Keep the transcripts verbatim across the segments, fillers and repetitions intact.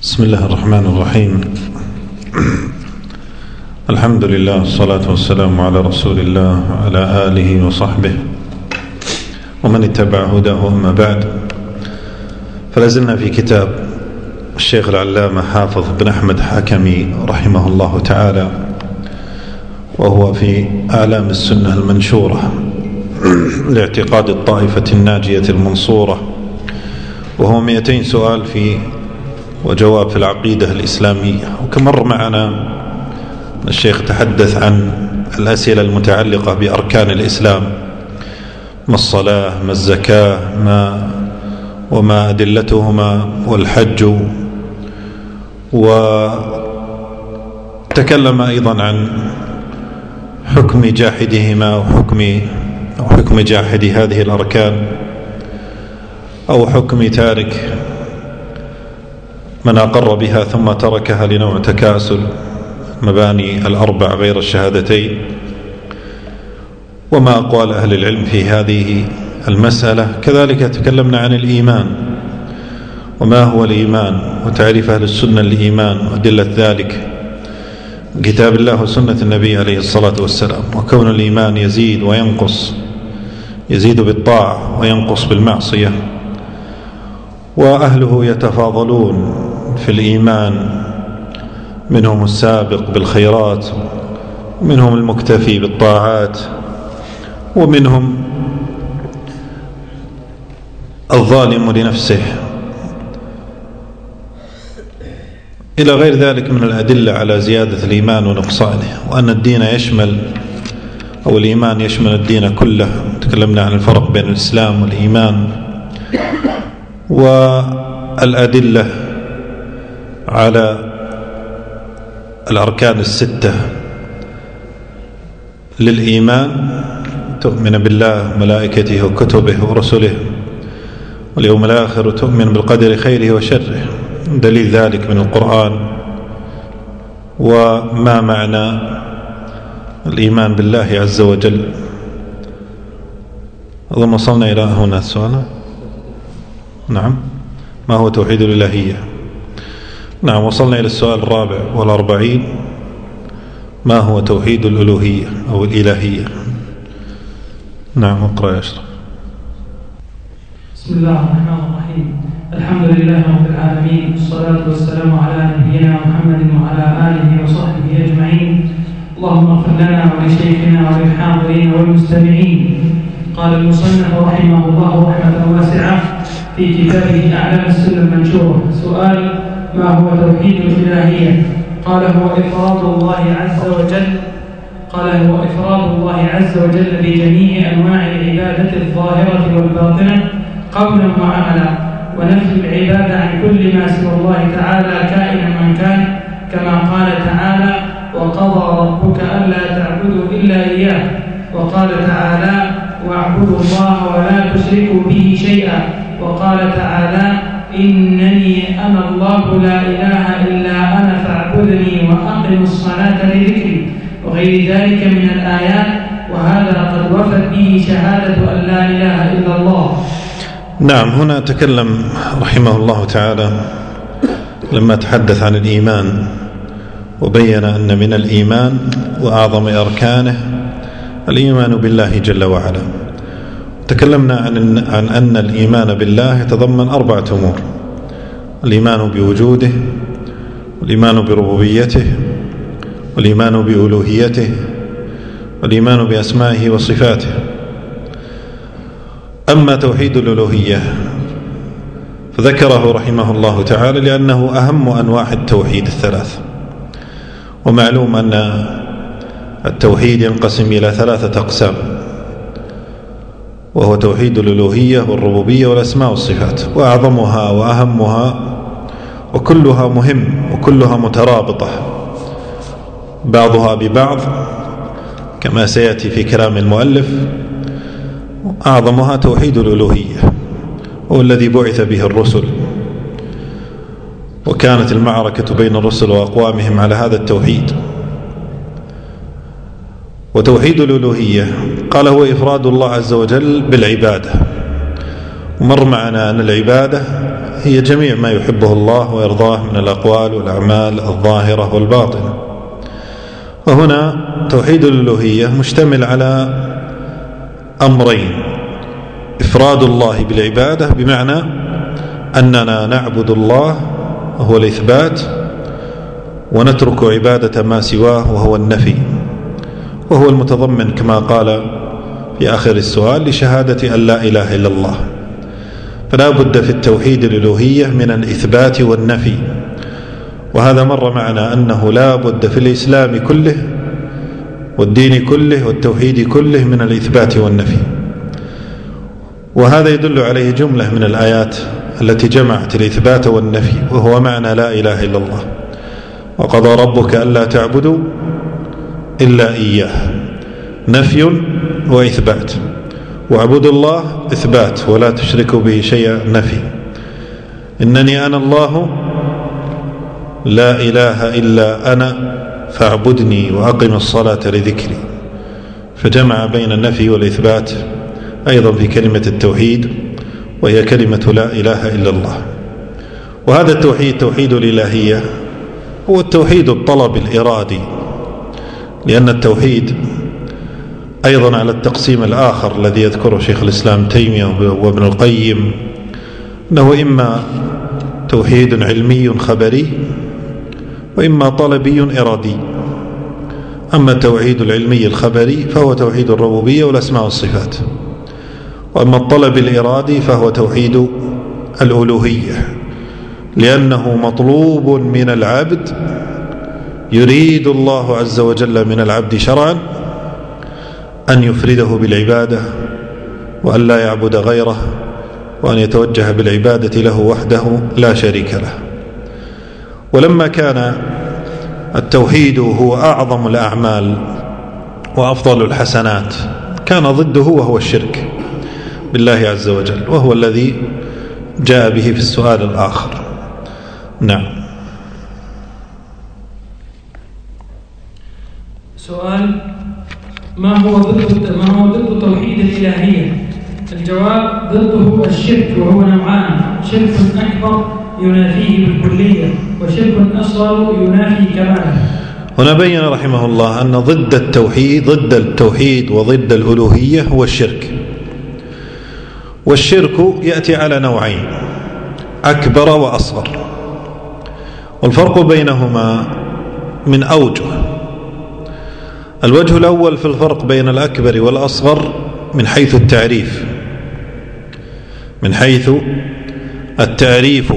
بسم الله الرحمن الرحيم. الحمد لله والصلاة والسلام على رسول الله وعلى آله وصحبه ومن اتبع هداه. أما بعد، فلازلنا في كتاب الشيخ العلامة حافظ بن أحمد حكمي رحمه الله تعالى، وهو في أعلام السنة المنشورة لاعتقاد الطائفة الناجية المنصورة، وهو مئتين سؤال في وجواب في العقيدة الإسلامية. وكمر معنا الشيخ تحدث عن الأسئلة المتعلقة بأركان الإسلام، ما الصلاة، ما الزكاة، ما وما أدلتهما، والحج، وتكلم أيضا عن حكم جاحدهما وحكم أو حكم جاحد هذه الأركان، أو حكم تارك من أقر بها ثم تركها لنوع تكاسل مباني الأربع غير الشهادتين، وما أقوال أهل العلم في هذه المسألة. كذلك تكلمنا عن الإيمان، وما هو الإيمان، وتعريف أهل السنة الإيمان، وأدلة ذلك كتاب الله وسنة النبي عليه الصلاة والسلام، وكون الإيمان يزيد وينقص، يزيد بالطاعة وينقص بالمعصية، وأهله يتفاضلون في الإيمان، منهم السابق بالخيرات، ومنهم المكتفي بالطاعات، ومنهم الظالم لنفسه، إلى غير ذلك من الأدلة على زيادة الإيمان ونقصانه، وأن الدين يشمل أو الإيمان يشمل الدين كله. تكلمنا عن الفرق بين الإسلام والإيمان، والأدلة على الأركان الستة للإيمان: تؤمن بالله وملائكته وكتبه ورسله واليوم الآخر، وتؤمن بالقدر خيره وشره. دليل ذلك من القرآن. وما معنى الإيمان بالله عز وجل؟ أظن وصلنا إلى هنا السؤال. نعم، ما هو توحيد الإلهية؟ نعم، وصلنا إلى السؤال الرابع والأربعين: ما هو توحيد الألوهية أو الإلهية؟ نعم، اقرأ يا أشرف. بسم الله الرحمن الرحيم. الحمد لله رب العالمين، والصلاة والسلام على نبينا محمد وعلى آله وصحبه أجمعين. اللهم اغفر لنا ولشيخنا وللحاضرين والمستمعين. قال المصنف رحمه الله رحمة واسعة في كتابه أعلام السنة المنشورة: سؤال: ما هو توحيد الإلهية؟ قال: هو إفراد الله عز وجل قال هو إفراد الله عز وجل بجميع أنواع العبادة الظاهرة والباطنة قولا وعملا، ونفي العبادة عن كل ما سوى الله تعالى كائنا من كان، كما قال تعالى: وقضى ربك ألا تعبدوا إلا إياه. وقال تعالى: واعبدوا الله ولا تشركوا به شيئا. وقال تعالى: إنني أنا الله لا إله إلا أنا فاعبدني وأقم الصلاة لذكري، وغير ذلك من الآيات، وهذا قد وفت به شهادة أن لا إله إلا الله. نعم، هنا تكلم رحمه الله تعالى لما تحدث عن الإيمان، وبين أن من الإيمان وأعظم أركانه الإيمان بالله جل وعلا. تكلمنا عن عن أن الإيمان بالله يتضمن أربعة أمور: الإيمان بوجوده، والإيمان بربوبيته، والإيمان بألوهيته، والإيمان بأسمائه وصفاته. أما توحيد الألوهية فذكره رحمه الله تعالى لأنه أهم أنواع التوحيد الثلاث. ومعلوم أن التوحيد ينقسم إلى ثلاثة أقسام، وهو توحيد الألوهية والربوبية والأسماء والصفات، وأعظمها وأهمها وكلها مهم وكلها مترابطة بعضها ببعض كما سيأتي في كلام المؤلف. أعظمها توحيد الألوهية، هو الذي بعث به الرسل، وكانت المعركة بين الرسل وأقوامهم على هذا التوحيد. وتوحيد الألوهية قال هو إفراد الله عز وجل بالعبادة، ومر معنا أن العبادة هي جميع ما يحبه الله ويرضاه من الأقوال والأعمال الظاهرة والباطنة. وهنا توحيد الألوهية مشتمل على أمرين: إفراد الله بالعبادة بمعنى أننا نعبد الله وهو الإثبات، ونترك عبادة ما سواه وهو النفي، وهو المتضمن كما قال في آخر السؤال لشهادة أن لا إله إلا الله. فلا بد في التوحيد الألوهية من الإثبات والنفي، وهذا مر معنا أنه لا بد في الإسلام كله والدين كله والتوحيد كله من الإثبات والنفي. وهذا يدل عليه جملة من الآيات التي جمعت الإثبات والنفي، وهو معنى لا إله إلا الله: وقضى ربك ألا تعبدوا إلا إياه، نفي وإثبات، واعبدوا الله إثبات ولا تشركوا به شيئا نفي، إنني أنا الله لا إله إلا أنا فاعبدني وأقم الصلاة لذكري. فجمع بين النفي والإثبات أيضا في كلمة التوحيد، وهي كلمة لا إله إلا الله. وهذا التوحيد توحيد الإلهية هو التوحيد الطلب الإرادي، لأن التوحيد أيضا على التقسيم الآخر الذي يذكره شيخ الإسلام تيمية وابن القيم، أنه إما توحيد علمي خبري وإما طلبي إرادي. أما التوحيد العلمي الخبري فهو توحيد الربوبية والأسماء والصفات، وأما الطلب الإرادي فهو توحيد الألوهية، لأنه مطلوب من العبد، يريد الله عز وجل من العبد شرعا أن يفرده بالعبادة وأن لا يعبد غيره، وأن يتوجه بالعبادة له وحده لا شريك له. ولما كان التوحيد هو أعظم الأعمال وأفضل الحسنات، كان ضده وهو الشرك بالله عز وجل، وهو الذي جاء به في السؤال الآخر. نعم. سؤال: ما هو ضد ما هو ضد توحيد الإلهية؟ الجواب: ضده الشرك، وهو نوعان: شرك أكبر ينافيه بالكلية، وشرك أصغر ينافي كماله. هنا بين رحمه الله أن ضد التوحيد ضد التوحيد وضد الألوهية هو الشرك. والشرك يأتي على نوعين: أكبر وأصغر. والفرق بينهما من أوجه. الوجه الأول في الفرق بين الأكبر والأصغر من حيث التعريف من حيث التعريف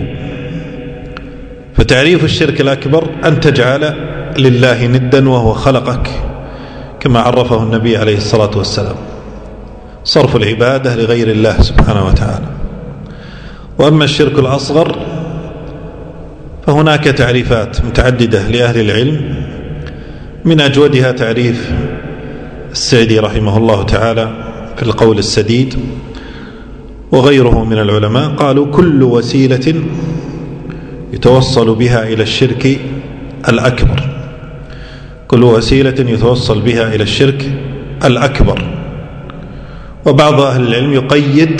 فتعريف الشرك الأكبر أن تجعل لله ندا وهو خلقك، كما عرفه النبي عليه الصلاة والسلام: صرف العبادة لغير الله سبحانه وتعالى. وأما الشرك الأصغر فهناك تعريفات متعددة لأهل العلم، من أجودها تعريف السعدي رحمه الله تعالى في القول السديد، وغيره من العلماء قالوا: كل وسيلة يتوصل بها إلى الشرك الأكبر، كل وسيلة يتوصل بها إلى الشرك الأكبر. وبعض أهل العلم يقيد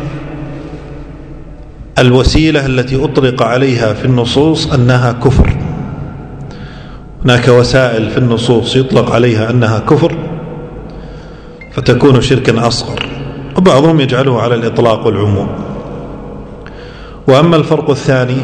الوسيلة التي أطلق عليها في النصوص أنها كفر. هناك وسائل في النصوص يطلق عليها أنها كفر فتكون شركا أصغر، وبعضهم يجعله على الإطلاق والعموم. وأما الفرق الثاني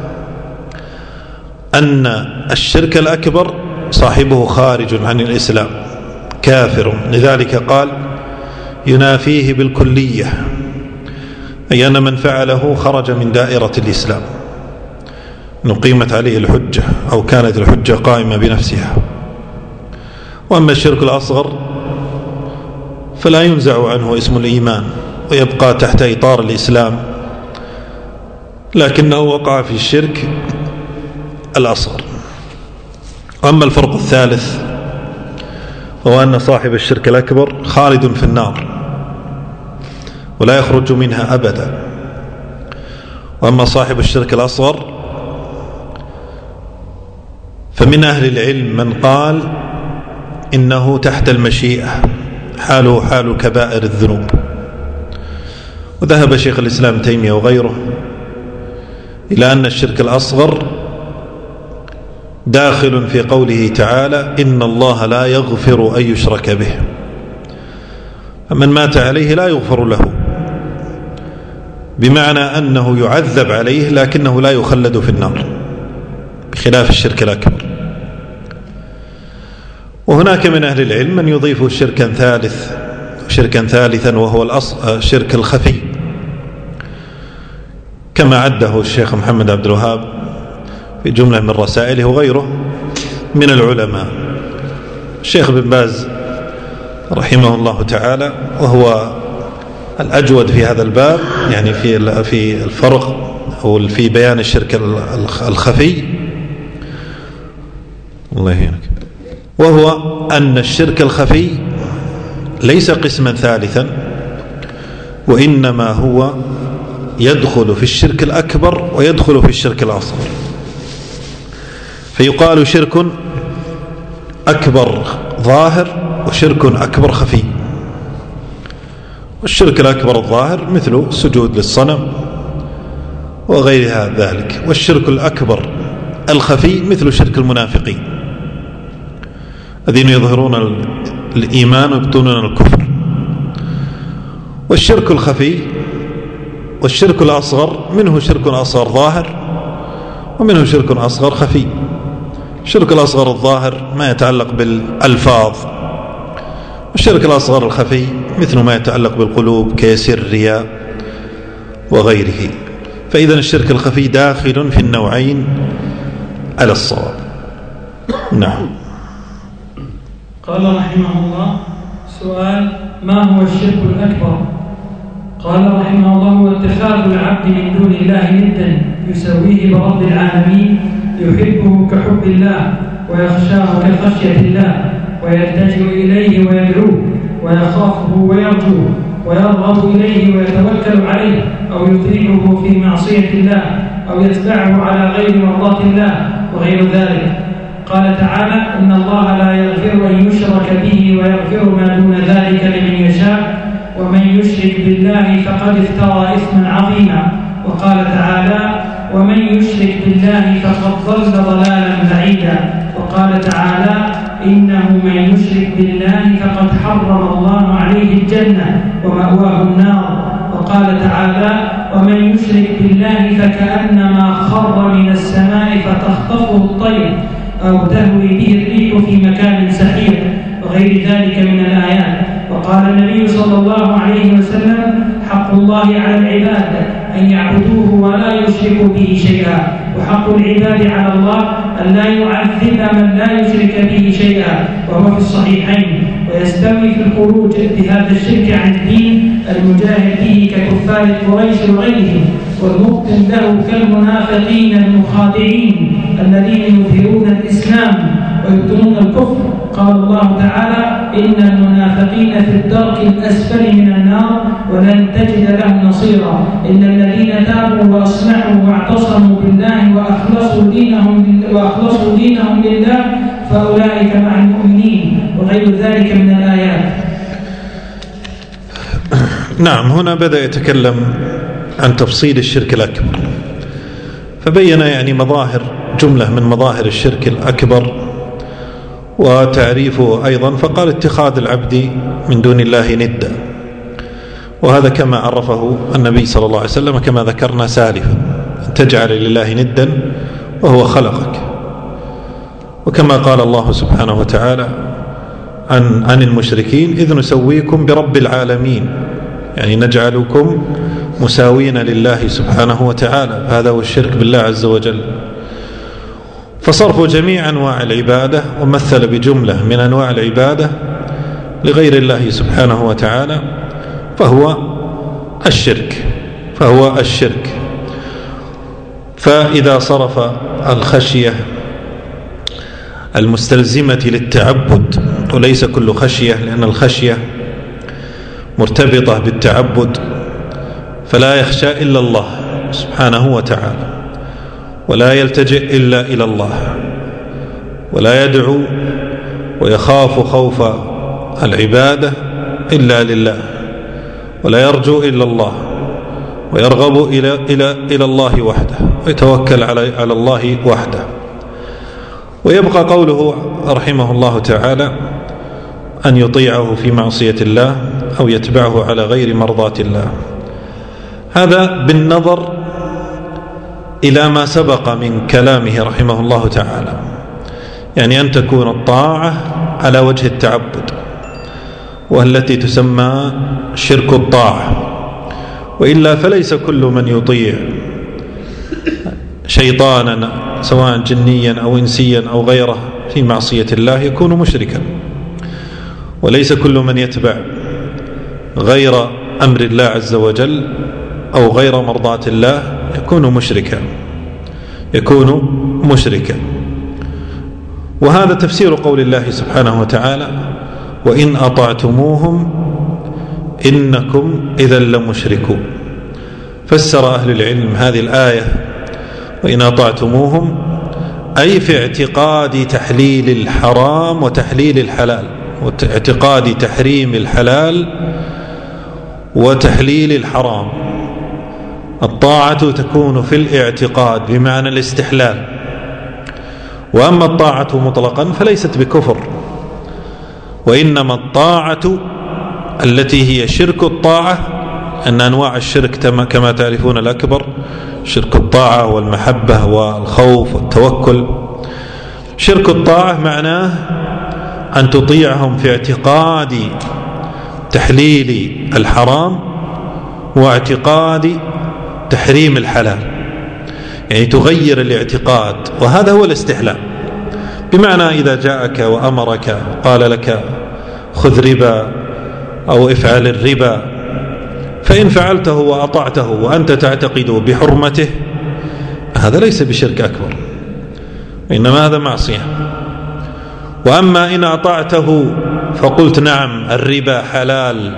أن الشرك الأكبر صاحبه خارج عن الإسلام كافر، لذلك قال: ينافيه بالكلية، أي أن من فعله خرج من دائرة الإسلام، نقيمت عليه الحجة أو كانت الحجة قائمة بنفسها. وأما الشرك الأصغر فلا ينزع عنه اسم الإيمان ويبقى تحت إطار الإسلام، لكنه وقع في الشرك الأصغر. وأما الفرق الثالث هو أن صاحب الشرك الأكبر خالد في النار ولا يخرج منها أبدا. وأما صاحب الشرك الأصغر فمن أهل العلم من قال إنه تحت المشيئة، حاله حال كبائر الذنوب. وذهب شيخ الإسلام تيمية وغيره إلى أن الشرك الأصغر داخل في قوله تعالى إن الله لا يغفر أن يشرك به، فمن مات عليه لا يغفر له، بمعنى أنه يعذب عليه لكنه لا يخلد في النار، بخلاف الشرك الأكبر. وهناك من أهل العلم من يضيف شركا ثالث شركا ثالثا وهو الشرك الخفي، كما عده الشيخ محمد عبد الوهاب في جملة من رسائله وغيره من العلماء. الشيخ بن باز رحمه الله تعالى وهو الأجود في هذا الباب، يعني في في الفرق أو في بيان الشرك الخفي، الله يهينك، وهو أن الشرك الخفي ليس قسما ثالثا، وإنما هو يدخل في الشرك الأكبر ويدخل في الشرك الأصغر. فيقال شرك أكبر ظاهر وشرك أكبر خفي. والشرك الأكبر الظاهر مثل السجود للصنم وغيرها ذلك، والشرك الأكبر الخفي مثل شرك المنافقين الذين يظهرون الإيمان ويبطنون الكفر. والشرك الخفي والشرك الأصغر منه شرك أصغر ظاهر ومنه شرك أصغر خفي. الشرك الأصغر الظاهر ما يتعلق بالألفاظ، والشرك الأصغر الخفي مثل ما يتعلق بالقلوب كيسير الرياء وغيره. فإذا الشرك الخفي داخل في النوعين على الصواب. نعم. قال رحمه الله: سؤال: ما هو الشرك الأكبر؟ قال رحمه الله: هو اتخاذ العبد من دون الله ندا يسويه برب العالمين، يحبه كحب الله ويخشاه كخشية الله، ويلتجئ إليه ويدعوه ويخافه ويرجوه ويرغب إليه ويتوكل عليه، أو يطيعه في معصية الله، أو يتبعه على غير مرضاة الله وغير ذلك. قال تعالى: إن الله لا يغفر أن يشرك به ويغفر ما دون ذلك لمن يشاء، ومن يشرك بالله فقد افترى إثما عظيما. وقال تعالى: ومن يشرك بالله فقد ضل ضلالا بعيدا. وقال تعالى: إنه من يشرك بالله فقد حرم الله عليه الجنة ومأواه النار. وقال تعالى: ومن يشرك بالله فكأنما خر من السماء فتخطفه الطير أو تهوي به الريح في مكان سحيق، وغير ذلك من الآيات. وقال النبي صلى الله عليه وسلم: حق الله على العباد أن يعبدوه ولا يشركوا به شيئا، وحق العباد على الله أن لا يعذب من لا يشرك به شيئا، وهو في الصحيحين. ويستوي في الخروج بهذا الشرك عن الدين المجاهد به ككفار قريش وغيرهم، والمبطن له كالمنافقين المخادعين الذين يظهرون الإسلام ويبطنون الكفر. قال الله تعالى: إن المنافقين في الدرك الأسفل من النار ولن تجد لهم نصيرا، إلا الذين تابوا وأصلحوا واعتصموا بالله وأخلصوا دينهم وأخلصوا دينهم لله فأولئك مع المؤمنين، وغير ذلك من الآيات. نعم. هنا بدأ يتكلم عن تفصيل الشرك الأكبر، فبين يعني مظاهر جملة من مظاهر الشرك الأكبر وتعريفه أيضا، فقال: اتخاذ العبد من دون الله ندا، وهذا كما عرفه النبي صلى الله عليه وسلم كما ذكرنا سالفا، أن تجعل لله ندا وهو خلقك. وكما قال الله سبحانه وتعالى عن عن المشركين: إذ نسويكم برب العالمين، يعني نجعلكم مساوين لله سبحانه وتعالى. هذا هو الشرك بالله عز وجل. فصرف جميع أنواع العبادة ومثل بجملة من أنواع العبادة لغير الله سبحانه وتعالى فهو الشرك فهو الشرك فإذا صرف الخشية المستلزمة للتعبد، وليس كل خشية، لأن الخشية مرتبطة بالتعبد، فلا يخشى إلا الله سبحانه وتعالى، ولا يلتجئ إلا إلى الله، ولا يدعو ويخاف خوف العبادة إلا لله، ولا يرجو إلا الله، ويرغب إلى, إلى, إلى الله وحده ويتوكل على, على الله وحده. ويبقى قوله رحمه الله تعالى أن يطيعه في معصية الله أو يتبعه على غير مرضاة الله. هذا بالنظر إلى ما سبق من كلامه رحمه الله تعالى، يعني أن تكون الطاعة على وجه التعبد، والتي تسمى شرك الطاعة. وإلا فليس كل من يطيع شيطانا سواء جنيا أو إنسيا أو غيره في معصية الله يكون مشركا، وليس كل من يتبع غير أمر الله عز وجل أو غير مرضاة الله يكون مشركا يكون مشركا وهذا تفسير قول الله سبحانه وتعالى: وإن أطعتموهم إنكم إذا لمشركون. فسر أهل العلم هذه الآية وإن أطعتموهم أي في اعتقاد تحليل الحرام وتحليل الحلال، واعتقاد تحريم الحلال وتحليل الحرام. الطاعة تكون في الاعتقاد بمعنى الاستحلال، وأما الطاعة مطلقا فليست بكفر، وإنما الطاعة التي هي شرك الطاعة، أن أنواع الشرك كما تعرفون الأكبر شرك الطاعة والمحبة والخوف والتوكل. شرك الطاعة معناه أن تطيعهم في اعتقاد تحليل الحرام واعتقاد تحريم الحلال، يعني تغير الاعتقاد، وهذا هو الاستحلال. بمعنى إذا جاءك وأمرك قال لك خذ ربا أو افعل الربا، فإن فعلته وأطعته وأنت تعتقد بحرمته هذا ليس بشرك أكبر، إنما هذا معصية. وأما إن أطعته فقلت نعم الربا حلال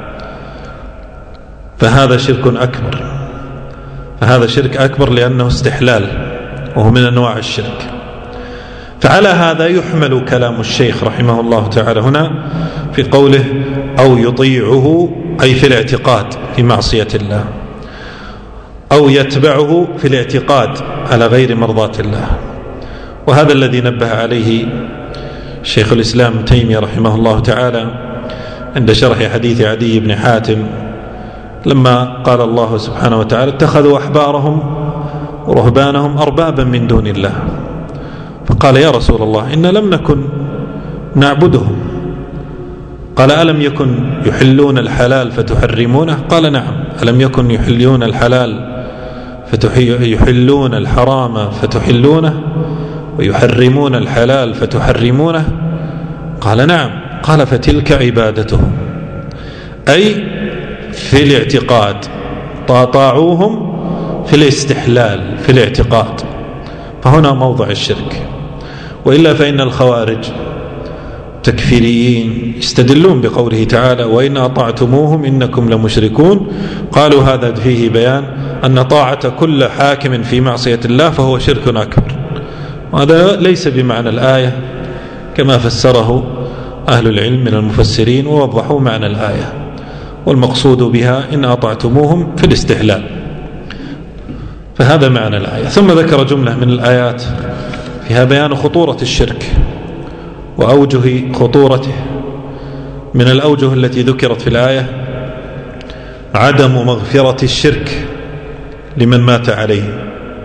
فهذا شرك أكبر، فهذا شرك أكبر لأنه استحلال وهو من أنواع الشرك. فعلى هذا يحمل كلام الشيخ رحمه الله تعالى هنا في قوله أو يطيعه، أي في الاعتقاد في معصية الله، أو يتبعه في الاعتقاد على غير مرضاة الله. وهذا الذي نبه عليه شيخ الإسلام ابن تيمية رحمه الله تعالى عند شرح حديث عدي بن حاتم لما قال الله سبحانه وتعالى اتخذوا أحبارهم ورهبانهم أربابا من دون الله، فقال يا رسول الله إن لم نكن نعبدهم. قال ألم يكن يحلون الحلال فتحرمونه؟ قال نعم. ألم يكن يحلون الحلال فيحلون الحرام فتحلونه ويحرمون الحلال فتحرمونه؟ قال نعم. قال فتلك عبادتهم، أي في الاعتقاد، طاعوهم في الاستحلال في الاعتقاد، فهنا موضع الشرك. وإلا فإن الخوارج تكفيريين يستدلون بقوله تعالى وإن أطعتموهم إنكم لمشركون، قالوا هذا فيه بيان أن طاعة كل حاكم في معصية الله فهو شرك أكبر، وهذا ليس بمعنى الآية كما فسره أهل العلم من المفسرين ووضحوا معنى الآية، والمقصود بها إن أطعتموهم في الاستحلال، فهذا معنى الآية. ثم ذكر جملة من الآيات فيها بيان خطورة الشرك وأوجه خطورته. من الأوجه التي ذكرت في الآية عدم مغفرة الشرك لمن مات عليه.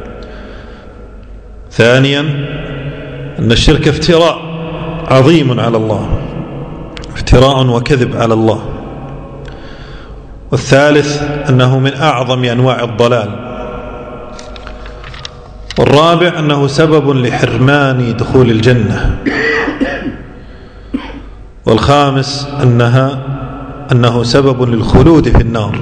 ثانيا أن الشرك افتراء عظيم على الله، افتراء وكذب على الله. والثالث أنه من أعظم أنواع الضلال. والرابع أنه سبب لحرمان دخول الجنة. والخامس أنها أنه سبب للخلود في النار.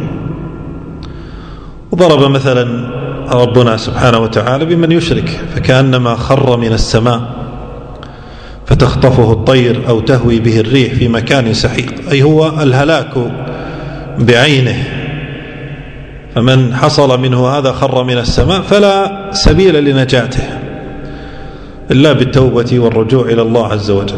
وضرب مثلا ربنا سبحانه وتعالى بمن يشرك فكأنما خر من السماء فتخطفه الطير أو تهوي به الريح في مكان سحيق، أي هو الهلاك بعينه. فمن حصل منه هذا خر من السماء فلا سبيل لنجاته إلا بالتوبة والرجوع إلى الله عز وجل.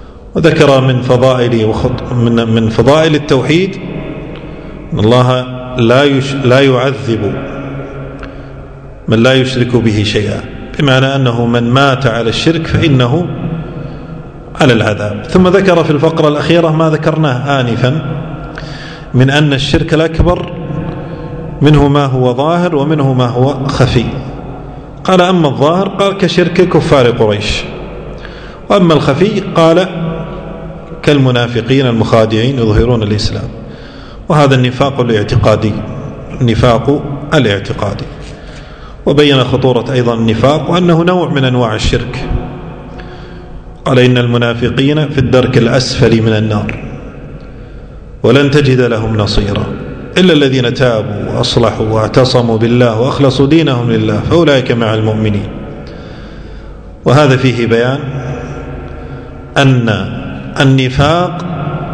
وذكر من فضائل من من فضائل التوحيد أن الله لا يش لا يعذب من لا يشرك به شيئا، بمعنى أنه من مات على الشرك فإنه على العذاب. ثم ذكر في الفقرة الأخيرة ما ذكرناه آنفا من أن الشرك الأكبر منه ما هو ظاهر ومنه ما هو خفي. قال أما الظاهر قال كشرك كفار قريش، وأما الخفي قال كالمنافقين المخادعين يظهرون الإسلام. وهذا النفاق الاعتقادي، النفاق الاعتقادي. وبين خطورة أيضا النفاق وأنه نوع من أنواع الشرك. قال إن المنافقين في الدرك الأسفل من النار ولن تجد لهم نصيرا إلا الذين تابوا وأصلحوا واعتصموا بالله وأخلصوا دينهم لله فأولئك مع المؤمنين. وهذا فيه بيان أن النفاق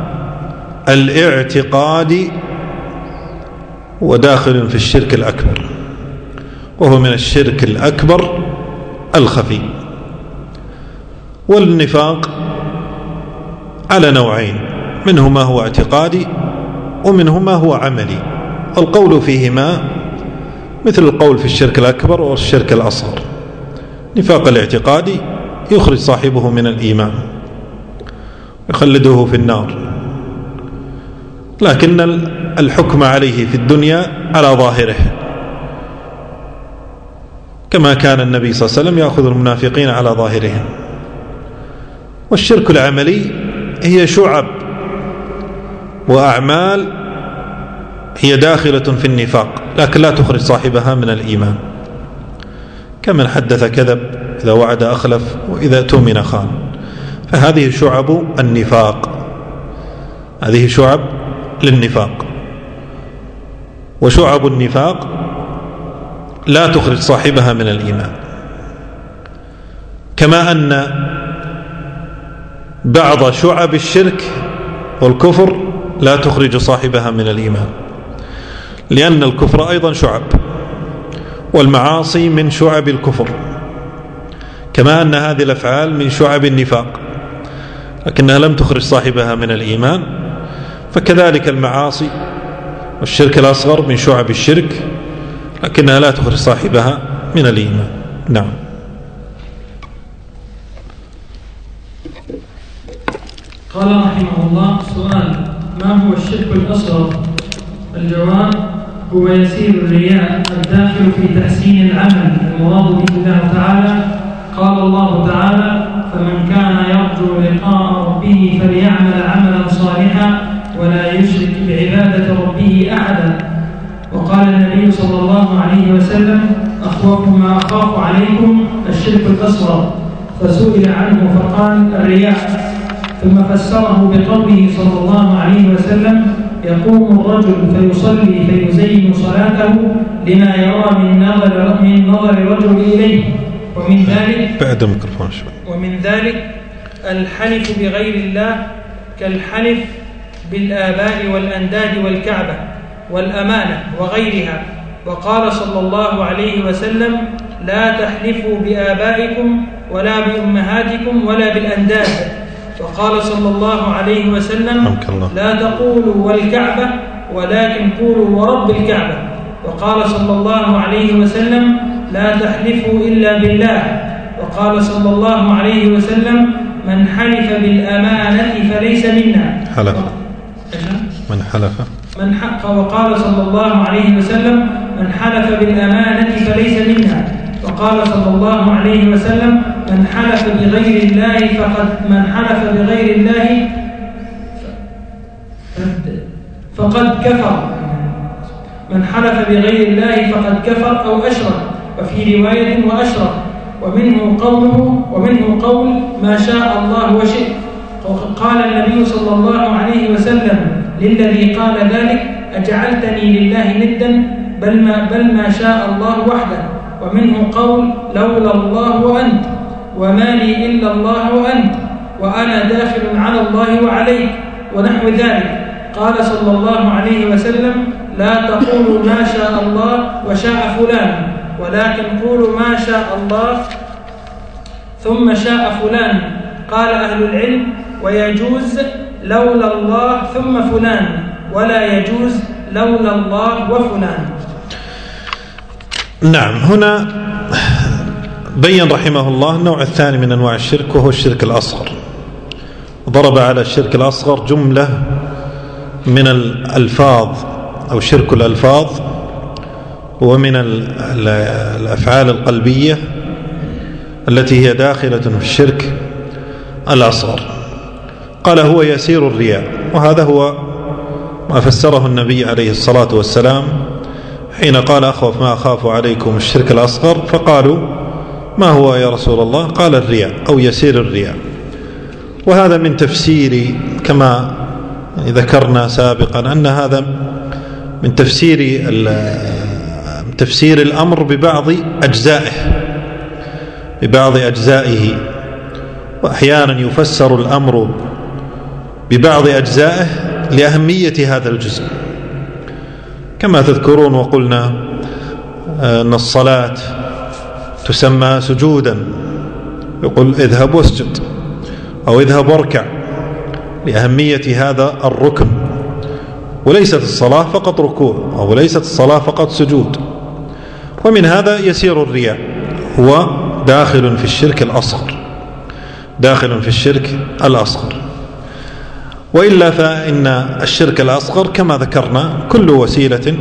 الاعتقادي وداخل في الشرك الأكبر، وهو من الشرك الأكبر الخفي. والنفاق على نوعين، منه ما هو اعتقادي ومنه ما هو عملي. القول فيهما مثل القول في الشرك الأكبر والشرك الأصغر. نفاق الاعتقادي يخرج صاحبه من الإيمان يخلده في النار، لكن الحكم عليه في الدنيا على ظاهره، كما كان النبي صلى الله عليه وسلم يأخذ المنافقين على ظاهرهم. والشرك العملي هي شعب وأعمال هي داخلة في النفاق لكن لا تخرج صاحبها من الإيمان، كمن حدث كذب، إذا وعد أخلف، وإذا اؤتمن خان. فهذه شعب النفاق، هذه شعب للنفاق. وشعب النفاق لا تخرج صاحبها من الإيمان، كما أن بعض شعب الشرك والكفر لا تخرج صاحبها من الإيمان، لأن الكفر أيضا شعب، والمعاصي من شعب الكفر، كما أن هذه الأفعال من شعب النفاق لكنها لم تخرج صاحبها من الإيمان. فكذلك المعاصي والشرك الأصغر من شعب الشرك لكنها لا تخرج صاحبها من الإيمان. نعم. قال رحمه الله: سؤال: ما هو الشرك الأصغر؟ الجواب: هو يسير الرياء الداخل في تحسين العمل المراد به الله تعالى. قال الله تعالى: فمن كان يرجو لقاء ربه فليعمل عملا صالحا ولا يشرك بعبادة ربه أحدا. وقال النبي صلى الله عليه وسلم: أخوف ما أخاف عليكم الشرك الأصغر. فسئل عنه فقال: الرياء. ثم فسره بقوله صلى الله عليه وسلم: يقوم الرجل فيصلي فيزين صلاته لما يرى من نظر من نظر الرجل إليه. ومن ذلك بعد ميكروفون شوي. ومن ذلك الحلف بغير الله كالحلف بالآباء والأنداد والكعبة والأمانة وغيرها. وقال صلى الله عليه وسلم: لا تحلفوا بآبائكم ولا بأمهاتكم ولا بالأنداد. وقال صلى الله عليه وسلم: لا تقولوا والكعبة ولكن قولوا ورب الكعبة. وقال صلى الله عليه وسلم: لا تحلفوا إلا بالله. وقال صلى الله عليه وسلم: من حلف بالأمانة فليس منا. حلف من حلف من حق. وقال صلى الله عليه وسلم: من حلف بالأمانة فليس منا. وقال صلى الله عليه وسلم: من حلف بغير الله فقد من حلف بغير الله فقد كفر. من حلف بغير الله فقد كفر أو أشرك. وفي رواية وأشرك. ومنه قوله ومنه قول ما شاء الله وشئت. قال النبي صلى الله عليه وسلم للذي قال ذلك: أجعلتني لله ندا بل ما, بل ما شاء الله وحده. ومنه قول لولا الله وأنت، وما لي إلا الله وأنت، وأنا داخل على الله وعليك، ونحو ذلك. قال صلى الله عليه وسلم: لا تقولوا ما شاء الله وشاء فلان، ولكن قولوا ما شاء الله ثم شاء فلان. قال أهل العلم: ويجوز لولا الله ثم فلان، ولا يجوز لولا الله وفلان. نعم، هنا بين رحمه الله النوع الثاني من أنواع الشرك، وهو الشرك الأصغر. ضرب على الشرك الأصغر جملة من الألفاظ أو شرك الألفاظ، ومن الأفعال القلبية التي هي داخلة في الشرك الأصغر. قال هو يسير الرياء، وهذا هو ما فسره النبي عليه الصلاة والسلام حين قال أخوف ما أخاف عليكم الشرك الأصغر، فقالوا ما هو يا رسول الله؟ قال الرياء أو يسير الرياء. وهذا من تفسير، كما ذكرنا سابقا أن هذا من تفسير تفسير الأمر ببعض أجزائه ببعض أجزائه وأحيانا يفسر الأمر ببعض أجزائه لأهمية هذا الجزء، كما تذكرون وقلنا أن الصلاة تسمى سجودا، يقول اذهب واسجد أو اذهب واركع، لأهمية هذا الركن، وليست الصلاة فقط ركوع أو ليست الصلاة فقط سجود. ومن هذا يسير الرياء، هو داخل في الشرك الأصغر داخل في الشرك الأصغر. وإلا فإن الشرك الأصغر كما ذكرنا كل وسيلة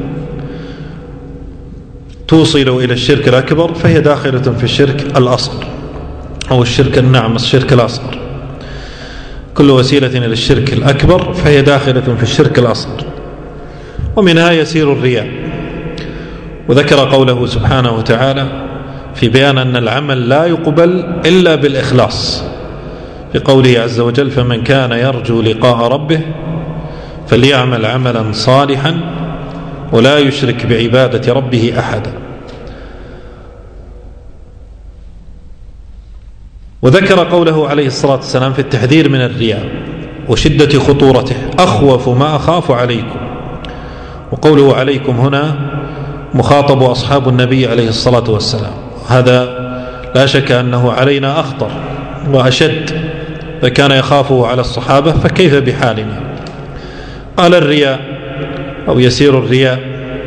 توصل إلى الشرك الأكبر فهي داخلة في الشرك الأصغر أو الشرك النعم الشرك الأصغر. كل وسيلة إلى الشرك الأكبر فهي داخلة في الشرك الأصغر، ومنها يسير الرياء. وذكر قوله سبحانه وتعالى في بيان أن العمل لا يقبل إلا بالإخلاص، في قوله عز وجل فمن كان يرجو لقاء ربه فليعمل عملا صالحا ولا يشرك بعبادة ربه أحدا. وذكر قوله عليه الصلاة والسلام في التحذير من الرياء وشدة خطورته أخوف ما أخاف عليكم، وقوله عليكم هنا مخاطب أصحاب النبي عليه الصلاة والسلام، هذا لا شك أنه علينا أخطر وأشد، فكان يخافه على الصحابة فكيف بحالنا. قال الرياء أو يسير الرياء،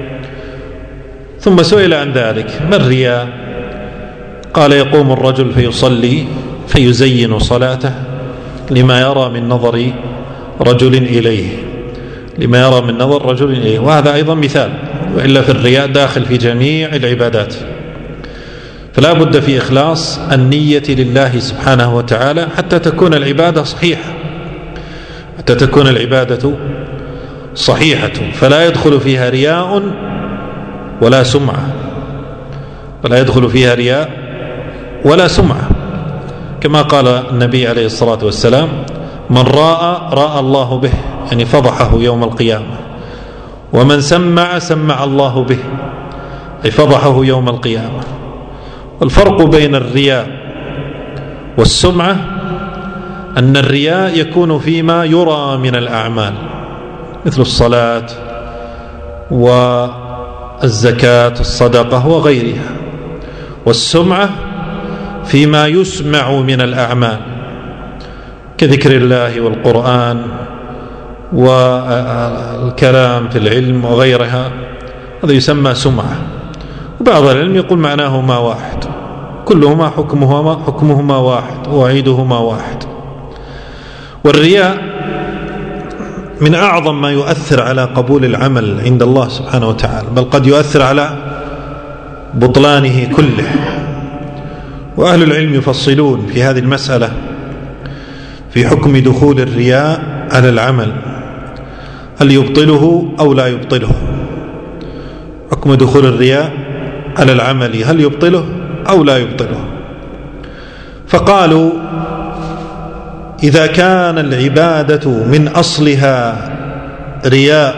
ثم سئل عن ذلك ما الرياء؟ قال يقوم الرجل فيصلي فيزين صلاته لما يرى من نظر رجل إليه لما يرى من نظر رجل إليه وهذا أيضا مثال، وإلا في الرياء داخل في جميع العبادات، فلا بد في إخلاص النية لله سبحانه وتعالى حتى تكون العبادة صحيحة حتى تكون العبادة صحيحة فلا يدخل فيها رياء ولا سمعة ولا يدخل فيها رياء ولا سمعة، كما قال النبي عليه الصلاة والسلام من راى راى الله به، يعني فضحه يوم القيامة، ومن سمع سمع الله به، أي فضحه يوم القيامة. والفرق بين الرياء والسمعة أن الرياء يكون فيما يرى من الأعمال مثل الصلاة والزكاة الصدقة وغيرها، والسمعة فيما يسمع من الأعمال كذكر الله والقرآن والكلام في العلم وغيرها، هذا يسمى سمعة. وبعض العلم يقول معناهما واحد، كلهما حكمهما حكمهما واحد ووعيدهما واحد. والرياء من أعظم ما يؤثر على قبول العمل عند الله سبحانه وتعالى، بل قد يؤثر على بطلانه كله. وأهل العلم يفصلون في هذه المسألة في حكم دخول الرياء على العمل، هل يبطله أو لا يبطله؟ حكم دخول الرياء على العمل هل يبطله أو لا يبطله؟ فقالوا إذا كان العبادة من أصلها رياء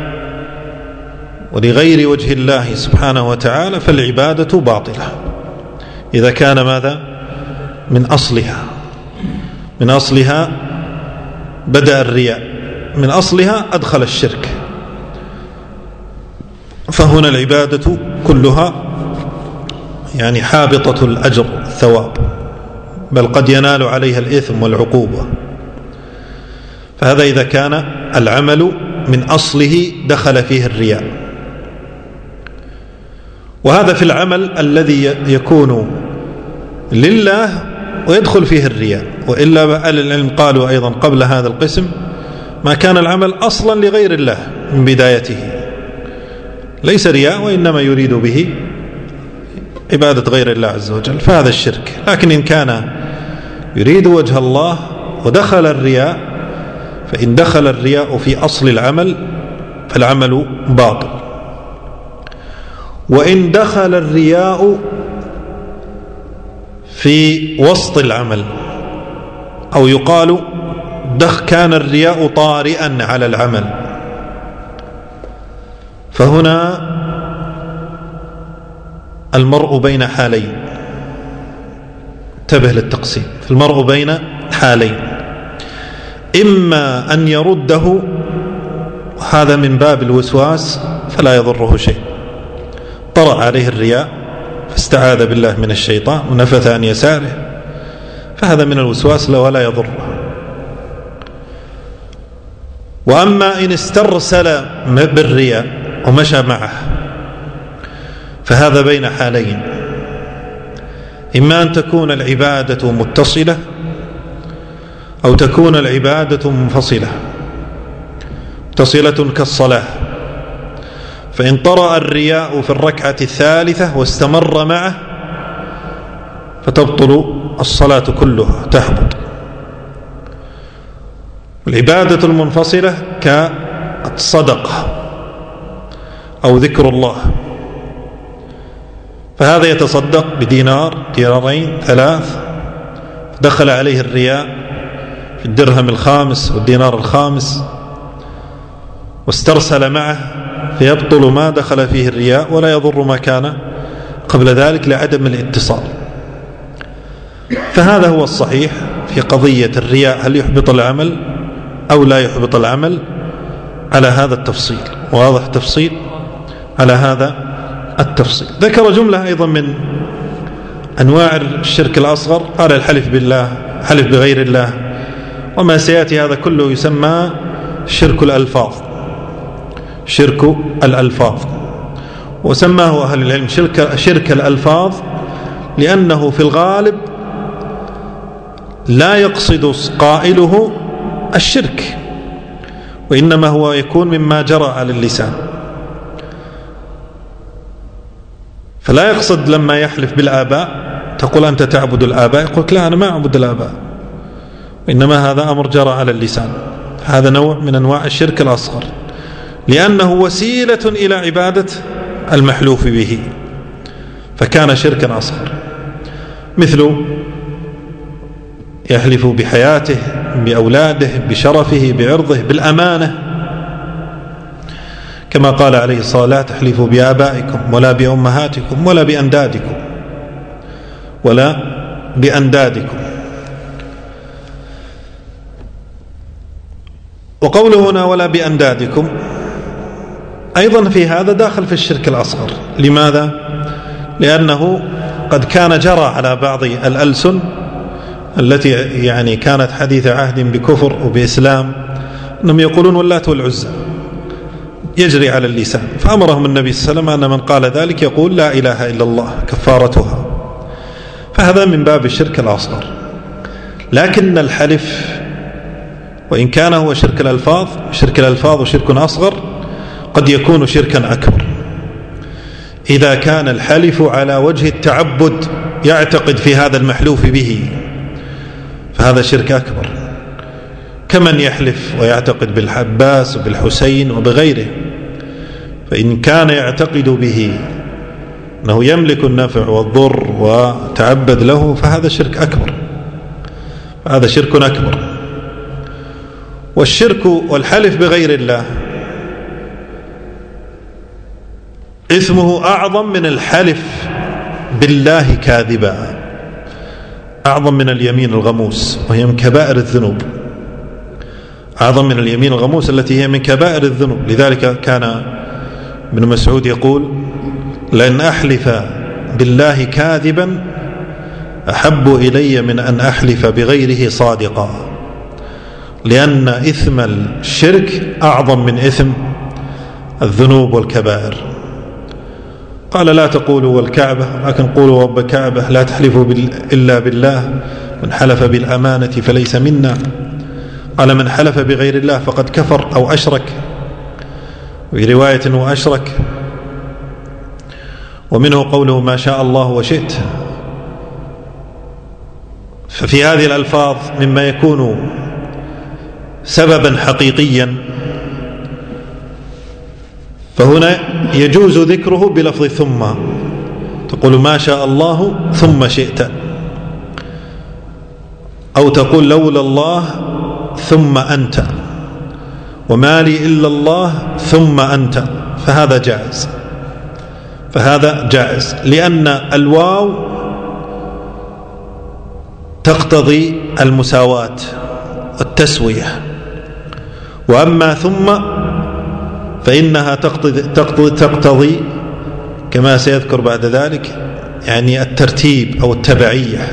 ولغير وجه الله سبحانه وتعالى فالعبادة باطلة. إذا كان ماذا؟ من أصلها من أصلها بدأ الرياء، من أصلها أدخل الشرك، فهنا العبادة كلها يعني حابطة الأجر الثواب، بل قد ينال عليها الإثم والعقوبة. فهذا إذا كان العمل من أصله دخل فيه الرياء. وهذا في العمل الذي يكون لله ويدخل فيه الرياء. وإلا أهل العلم قالوا أيضا قبل هذا القسم ما كان العمل أصلا لغير الله من بدايته، ليس رياء وإنما يريد به عبادة غير الله عز وجل، فهذا الشرك. لكن إن كان يريد وجه الله ودخل الرياء، فإن دخل الرياء في أصل العمل فالعمل باطل. وإن دخل الرياء في وسط العمل، أو يقال دخ كان الرياء طارئا على العمل، فهنا المرء بين حالين. انتبه للتقسيم، المرء بين حالين: إما أن يرده، هذا من باب الوسواس فلا يضره شيء، طرأ عليه الرياء فاستعاذ بالله من الشيطان ونفث عن يساره، فهذا من الوسواس ولا يضره. وأما إن استرسل بالرياء ومشى معه، فهذا بين حالين: إما أن تكون العبادة متصلة أو تكون العبادة منفصلة. متصلة كالصلاة، فإن طرأ الرياء في الركعة الثالثة واستمر معه فتبطل الصلاة كلها، تحبط. العبادة المنفصلة كالصدقة أو ذكر الله، فهذا يتصدق بدينار دينارين ثلاث، دخل عليه الرياء في الدرهم الخامس والدينار الخامس واسترسل معه، فيبطل ما دخل فيه الرياء ولا يضر ما كان قبل ذلك لعدم الاتصال. فهذا هو الصحيح في قضية الرياء، هل يحبط العمل أو لا يحبط العمل، على هذا التفصيل. واضح تفصيل على هذا التفصيل. ذكر جملة أيضا من أنواع الشرك الأصغر، قال الحلف بالله، حلف بغير الله، وما سيأتي هذا كله يسمى شرك الألفاظ، شرك الألفاظ. وسماه أهل العلم شرك, شرك الألفاظ لأنه في الغالب لا يقصد قائله الشرك، وإنما هو يكون مما جرى على اللسان. فلا يقصد لما يحلف بالآباء تقول أنت تعبد الآباء، يقول لا أنا ما أعبد الآباء، وإنما هذا أمر جرى على اللسان. هذا نوع من أنواع الشرك الأصغر، لأنه وسيلة إلى عبادة المحلوف به، فكان شركا أصغر. مثل يحلف بحياته، بأولاده، بشرفه، بعرضه، بالأمانة، كما قال عليه الصلاة والسلام: لا تحلفوا بآبائكم ولا بأمهاتكم ولا بأندادكم ولا بأندادكم. وقوله هنا ولا بأندادكم أيضا في هذا داخل في الشرك الأصغر. لماذا؟ لأنه قد كان جرى على بعض الألسن التي يعني كانت حديث عهد بكفر وبإسلام أنهم يقولون واللات والعزى، يجري على اللسان، فأمرهم النبي صلى الله عليه وسلم أن من قال ذلك يقول لا إله إلا الله كفارتها. فهذا من باب الشرك الأصغر. لكن الحلف وإن كان هو شرك الألفاظ، شرك الألفاظ وشرك أصغر، قد يكون شركا أكبر إذا كان الحلف على وجه التعبد، يعتقد في هذا المحلوف به، فهذا شرك أكبر، كمن يحلف ويعتقد بالعباس وبالحسين وبغيره. فإن كان يعتقد به أنه يملك النفع والضر وتعبد له، فهذا شرك أكبر، فهذا شرك أكبر. والشرك والحلف بغير الله اسمه أعظم من الحلف بالله كاذبا، أعظم من اليمين الغموس، وهي من كبائر الذنوب، أعظم من اليمين الغموس التي هي من كبائر الذنوب. لذلك كان ابن مسعود يقول: لأن أحلف بالله كاذبا أحب إلي من أن أحلف بغيره صادقا. لأن إثم الشرك أعظم من إثم الذنوب والكبائر. قال لا تقولوا والكعبة، لكن قولوا رب كعبة، لا تحلفوا إلا بالله، من حلف بالأمانة فليس منا. قال من حلف بغير الله فقد كفر أو أشرك، وفي رواية وأشرك. ومنه قوله ما شاء الله وشئت. ففي هذه الألفاظ مما يكون سببا حقيقيا، فهنا يجوز ذكره بلفظ ثم، تقول ما شاء الله ثم شئت، أو تقول لولا الله ثم أنت، وما لي إلا الله ثم أنت، فهذا جائز، فهذا جائز لأن الواو تقتضي المساواة والتسوية، وأما ثم فإنها تقتضي, تقتضي, تقتضي كما سيذكر بعد ذلك يعني الترتيب أو التبعية،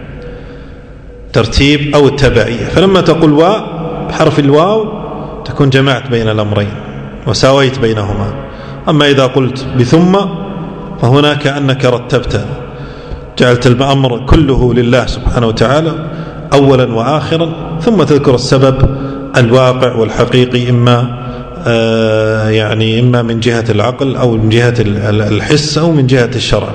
ترتيب أو التبعية. فلما تقول واو بحرف الواو تكون جمعت بين الأمرين وساويت بينهما. أما إذا قلت بثم فهنا كأنك رتبت، جعلت الأمر كله لله سبحانه وتعالى أولا وآخرا، ثم تذكر السبب الواقع والحقيقي، إما آه يعني إما من جهة العقل أو من جهة الحس أو من جهة الشرع.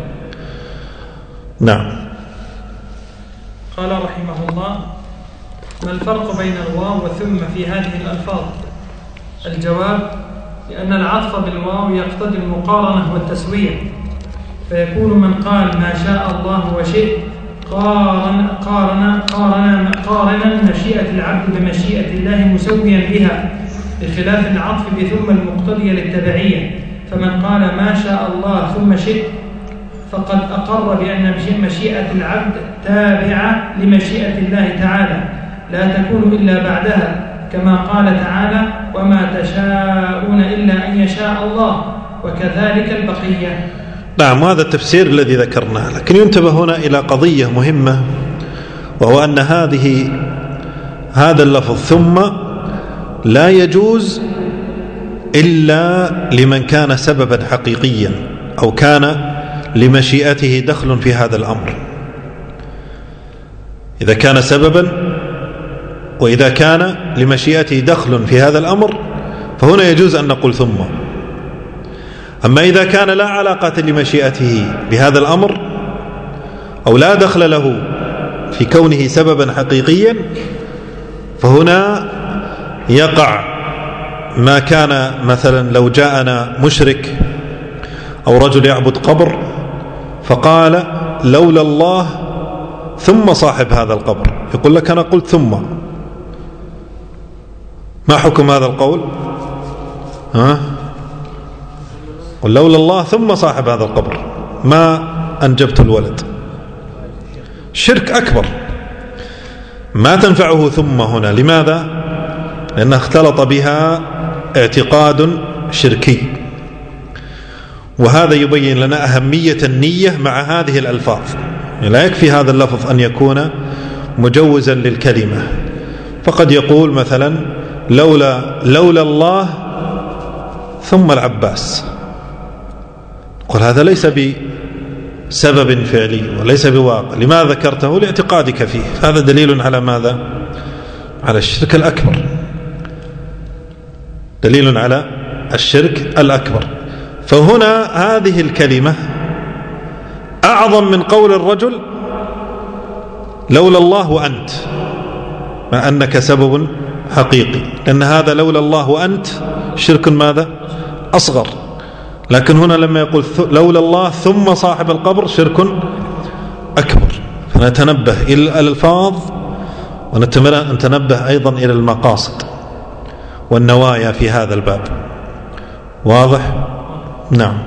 نعم. قال رحمه الله: ما الفرق بين الواو وثم في هذه الألفاظ؟ الجواب: لأن العطف بالواو يقتضي المقارنة والتسوية، فيكون من قال ما شاء الله وشئت قارن قارن قارن قارنا مشيئة العبد بمشيئة الله مسويا بها، بخلاف العطف بثم المقتضية للتبعية. فمن قال ما شاء الله ثم شئت فقد أقر بأن مشيئة العبد تابعة لمشيئة الله تعالى لا تكون إلا بعدها، كما قال تعالى: وما تشاءون إلا أن يشاء الله، وكذلك البقية. نعم، هذا التفسير الذي ذكرناه. لكن ينتبه هنا إلى قضية مهمة، وهو أن هذه هذا اللفظ ثم لا يجوز إلا لمن كان سببا حقيقيا أو كان لمشيئته دخل في هذا الأمر. إذا كان سببا وإذا كان لمشيئته دخل في هذا الأمر فهنا يجوز أن نقول ثم. أما إذا كان لا علاقة لمشيئته بهذا الأمر أو لا دخل له في كونه سببا حقيقيا، فهنا يقع ما كان مثلا لو جاءنا مشرك أو رجل يعبد قبر فقال لولا الله ثم صاحب هذا القبر، يقول لك أنا قلت ثم. ما حكم هذا القول؟ ها؟ قل لولا الله ثم صاحب هذا القبر ما أنجبت الولد. شرك أكبر، ما تنفعه ثم هنا. لماذا؟ لأنها اختلط بها اعتقاد شركي، وهذا يبين لنا أهمية النية مع هذه الألفاظ. لا يكفي هذا اللفظ أن يكون مجوزا للكلمة، فقد يقول مثلا لولا لولا الله ثم العباس، قل هذا ليس بسبب فعلي وليس بواقع. لماذا ذكرته؟ لاعتقادك فيه. هذا دليل على ماذا؟ على الشرك الأكبر، دليل على الشرك الأكبر. فهنا هذه الكلمة أعظم من قول الرجل لولا الله وأنت، مع أنك سبب حقيقي، لأن هذا لولا الله وأنت شرك ماذا؟ أصغر. لكن هنا لما يقول لولا الله ثم صاحب القبر شرك أكبر. فنتنبه إلى الألفاظ ونتنبه أيضا إلى المقاصد والنوايا في هذا الباب. واضح؟ نعم.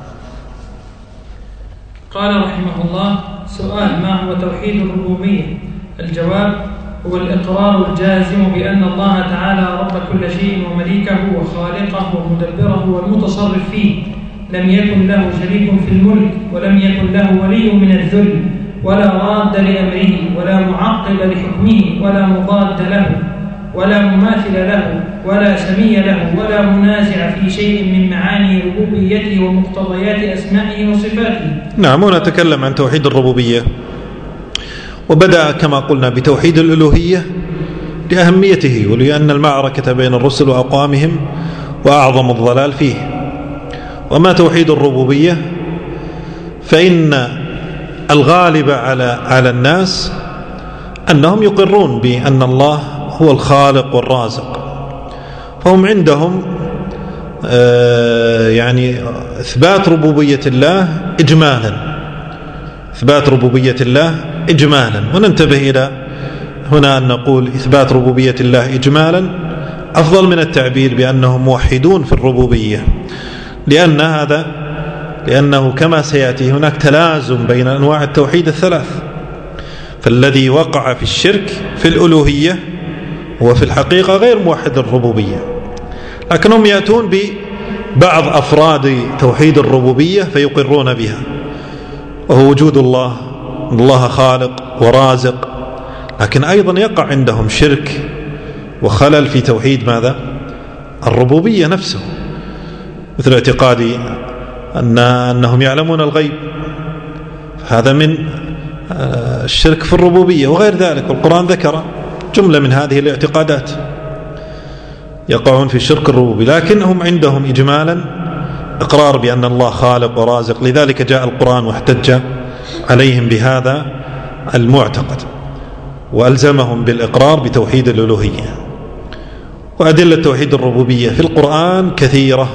قال رحمه الله: سؤال: ما هو توحيد الربوبية؟ الجواب: هو الإقرار الجازم بأن الله تعالى رب كل شيء ومليكه وخالقه ومدبره والمتصرف فيه، لم يكن له شريك في الملك، ولم يكن له ولي من الذل، ولا راد لأمره، ولا معقب لحكمه، ولا مضاد له. ولا مماثل له ولا سمي له ولا منازع في شيء من معاني ربوبيته ومقتضيات أسمائه وصفاته. نعم، هنا نتكلم عن توحيد الربوبية، وبدأ كما قلنا بتوحيد الألوهية لأهميته ولأن المعركة بين الرسل وأقوامهم وأعظم الضلال فيه. وما توحيد الربوبية فإن الغالب على على الناس أنهم يقرون بأن الله هو الخالق والرازق، فهم عندهم يعني إثبات ربوبية الله إجمالا، إثبات ربوبية الله إجمالا. وننتبه إلى هنا أن نقول إثبات ربوبية الله إجمالا أفضل من التعبير بأنهم موحدون في الربوبية، لأن هذا لأنه كما سيأتي هناك تلازم بين أنواع التوحيد الثلاث. فالذي وقع في الشرك في الألوهية هو في الحقيقة غير موحد الربوبية، لكنهم يأتون ببعض أفراد توحيد الربوبية فيقرون بها، وهو وجود الله، الله خالق ورازق، لكن أيضا يقع عندهم شرك وخلل في توحيد ماذا؟ الربوبية نفسه، مثل اعتقاد أن أنهم يعلمون الغيب، هذا من الشرك في الربوبية وغير ذلك. والقرآن ذكر جملة من هذه الاعتقادات يقعون في شرك الربوبية، لكنهم عندهم إجمالا إقرار بأن الله خالق ورازق، لذلك جاء القرآن واحتج عليهم بهذا المعتقد وألزمهم بالإقرار بتوحيد الألوهية. وأدلة توحيد الربوبية في القرآن كثيرة،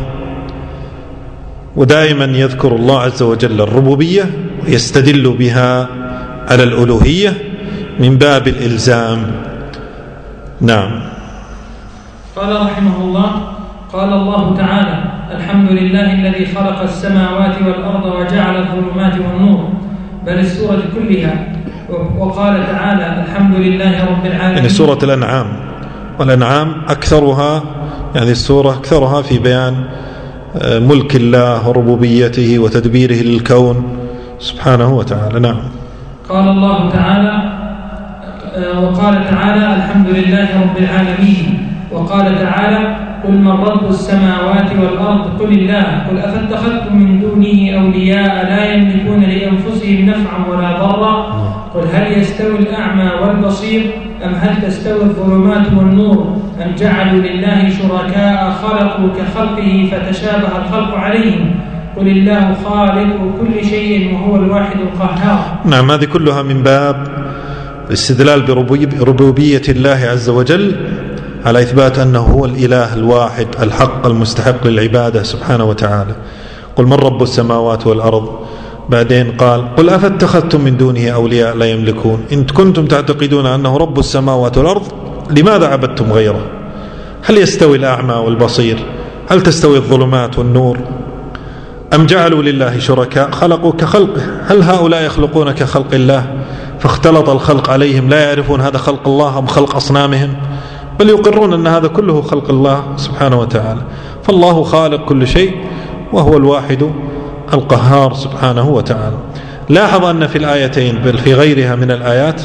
ودائما يذكر الله عز وجل الربوبية ويستدل بها على الألوهية من باب الإلزام. نعم. قال رحمه الله: قال الله تعالى: الحمد لله الذي خلق السماوات والأرض وجعل الظلمات والنور، بل السورة كلها. وقال تعالى: الحمد لله رب العالمين، يعني سورة الأنعام، والأنعام أكثرها يعني السورة أكثرها في بيان ملك الله وربوبيته وتدبيره للكون سبحانه وتعالى. نعم. قال الله تعالى وقال تعالى: الحمد لله رب العالمين. وقال تعالى: قل من رب السماوات والأرض قل الله قل أفاتخذتم من دونه أولياء لا يملكون لأنفسهم نفعا ولا ضرا قل هل يستوي الأعمى والبصير أم هل تستوي الظلمات والنور أم جعلوا لله شركاء خلقوا كخلقه فتشابه الخلق عليهم قل الله خالق كل شيء وهو الواحد القهار. نعم، هذه كلها من باب الاستدلال بربوبية الله عز وجل على إثبات أنه هو الإله الواحد الحق المستحق للعبادة سبحانه وتعالى. قل من رب السماوات والأرض، بعدين قال: قل أفاتخذتم من دونه أولياء لا يملكون. إن كنتم تعتقدون أنه رب السماوات والأرض لماذا عبدتم غيره؟ هل يستوي الأعمى والبصير؟ هل تستوي الظلمات والنور؟ أم جعلوا لله شركاء خلقوا كخلقه؟ هل هؤلاء يخلقون كخلق الله فاختلط الخلق عليهم لا يعرفون هذا خلق الله أم خلق أصنامهم، بل يقرون أن هذا كله خلق الله سبحانه وتعالى. فالله خالق كل شيء وهو الواحد القهار سبحانه وتعالى. لاحظ أن في الآيتين بل في غيرها من الآيات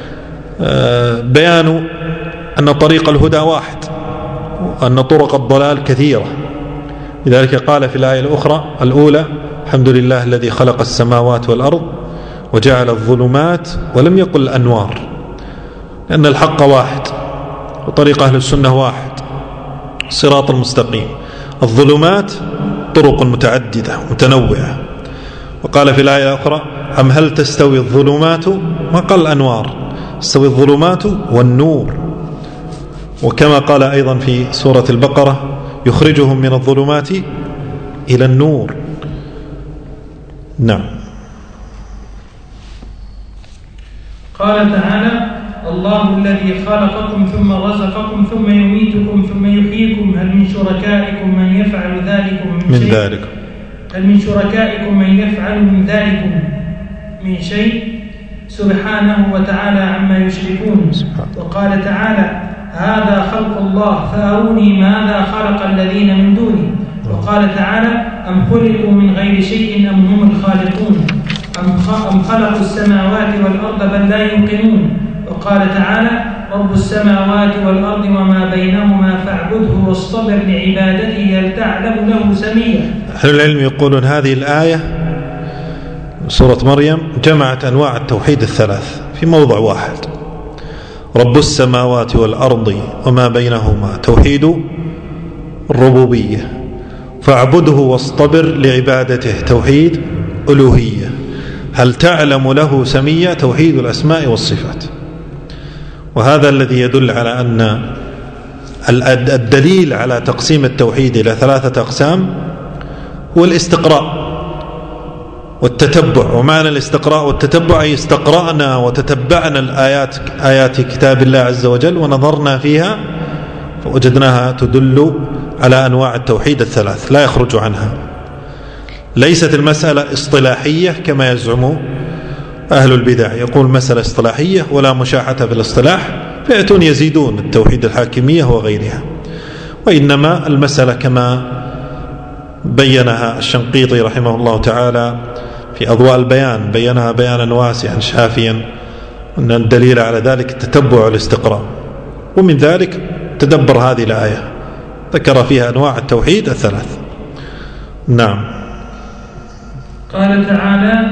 بيان أن طريق الهدى واحد وأن طرق الضلال كثيرة، لذلك قال في الآية الأخرى الأولى: الحمد لله الذي خلق السماوات والأرض وجعل الظلمات، ولم يقل الأنوار، لأن الحق واحد وطريق أهل السنة واحد، الصراط المستقيم. الظلمات طرق متعددة متنوعة. وقال في الآية الأخرى: أم هل تستوي الظلمات، ما قال الأنوار، تستوي الظلمات والنور. وكما قال أيضا في سورة البقرة: يخرجهم من الظلمات إلى النور. نعم. قال تعالى: الله الذي خلقكم ثم رزقكم ثم يميتكم ثم يحييكم هل من شركائكم من يفعل ذلكم من, من شيء ذلك هل من شركائكم من يفعل من ذلكم من شيء سبحانه وتعالى عما يشركون. وقال تعالى: هذا خلق الله فأروني ماذا خلق الذين من دونه. وقال تعالى: أم خلقوا من غير شيء أم هم الخالقون أم خلقوا السماوات والأرض بل لا يوقنون. وقال تعالى: رب السماوات والأرض وما بينهما فاعبده واصطبر لعبادته هل تعلم له سميا. أهل العلم يقولون هذه الآية سورة مريم جمعت أنواع التوحيد الثلاث في موضع واحد. رب السماوات والأرض وما بينهما توحيد الربوبية، فاعبده واصطبر لعبادته توحيد ألوهية، هل تعلم له سميا توحيد الأسماء والصفات. وهذا الذي يدل على أن الدليل على تقسيم التوحيد إلى ثلاثة أقسام هو الاستقراء والتتبع. ومعنى الاستقراء والتتبع أي استقرأنا وتتبعنا الآيات آيات كتاب الله عز وجل ونظرنا فيها فوجدناها تدل على أنواع التوحيد الثلاث لا يخرج عنها. ليست المسألة اصطلاحية كما يزعم أهل البدع، يقول مسألة اصطلاحية ولا مشاحة في الاصطلاح فيأتون يزيدون التوحيد الحاكمية وغيرها، وإنما المسألة كما بينها الشنقيطي رحمه الله تعالى في أضواء البيان، بينها بيانا واسعا شافيا، أن الدليل على ذلك التتبع والاستقراء. ومن ذلك تدبر هذه الآية ذكر فيها أنواع التوحيد الثلاث. نعم. قال تعالى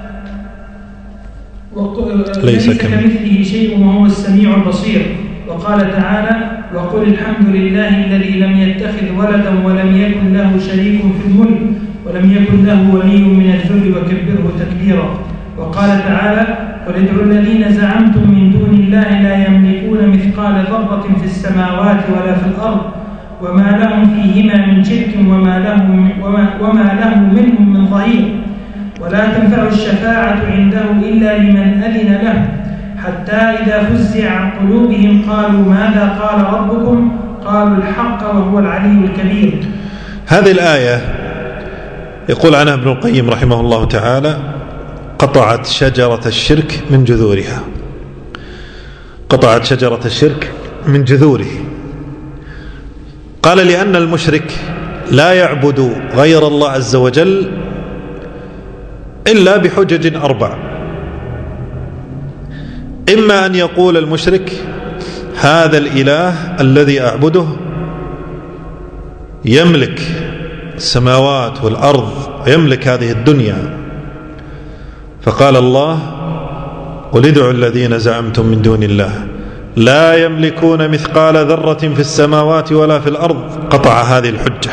ليس كمثله شيء وهو السميع البصير. وقال تعالى وقل الحمد لله الذي لم يتخذ ولدا ولم يكن له شريك في الملك ولم يكن له ولي من الذل وكبره تكبيرا. وقال تعالى قل ادعوا الذين زعمتم من دون الله لا يملكون مثقال ذرة في السماوات ولا في الأرض وما لهم فيهما من شرك وما له, وما, وما له منهم من ظهير ولا تنفع الشفاعة عنده إلا لمن أذن له حتى إذا فزع عن قلوبهم قالوا ماذا قال ربكم قالوا الحق وهو العلي الكبير. هذه الآية يقول عنها ابن القيم رحمه الله تعالى قطعت شجرة الشرك من جذورها. قطعت شجرة الشرك من جذوره. قال لأن المشرك لا يعبد غير الله عز وجل إلا بحجج أربع. إما أن يقول المشرك هذا الإله الذي أعبده يملك السماوات والأرض ويملك هذه الدنيا، فقال الله قل ادعوا الذين زعمتم من دون الله لا يملكون مثقال ذرة في السماوات ولا في الأرض، قطع هذه الحجة.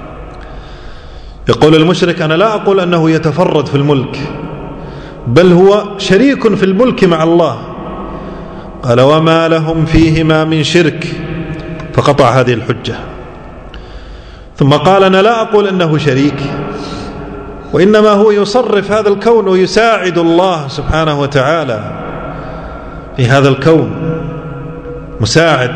يقول المشرك أنا لا أقول أنه يتفرد في الملك بل هو شريك في الملك مع الله، قال وما لهم فيهما من شرك، فقطع هذه الحجة. ثم قال أنا لا أقول أنه شريك وإنما هو يصرف هذا الكون ويساعد الله سبحانه وتعالى في هذا الكون، مساعد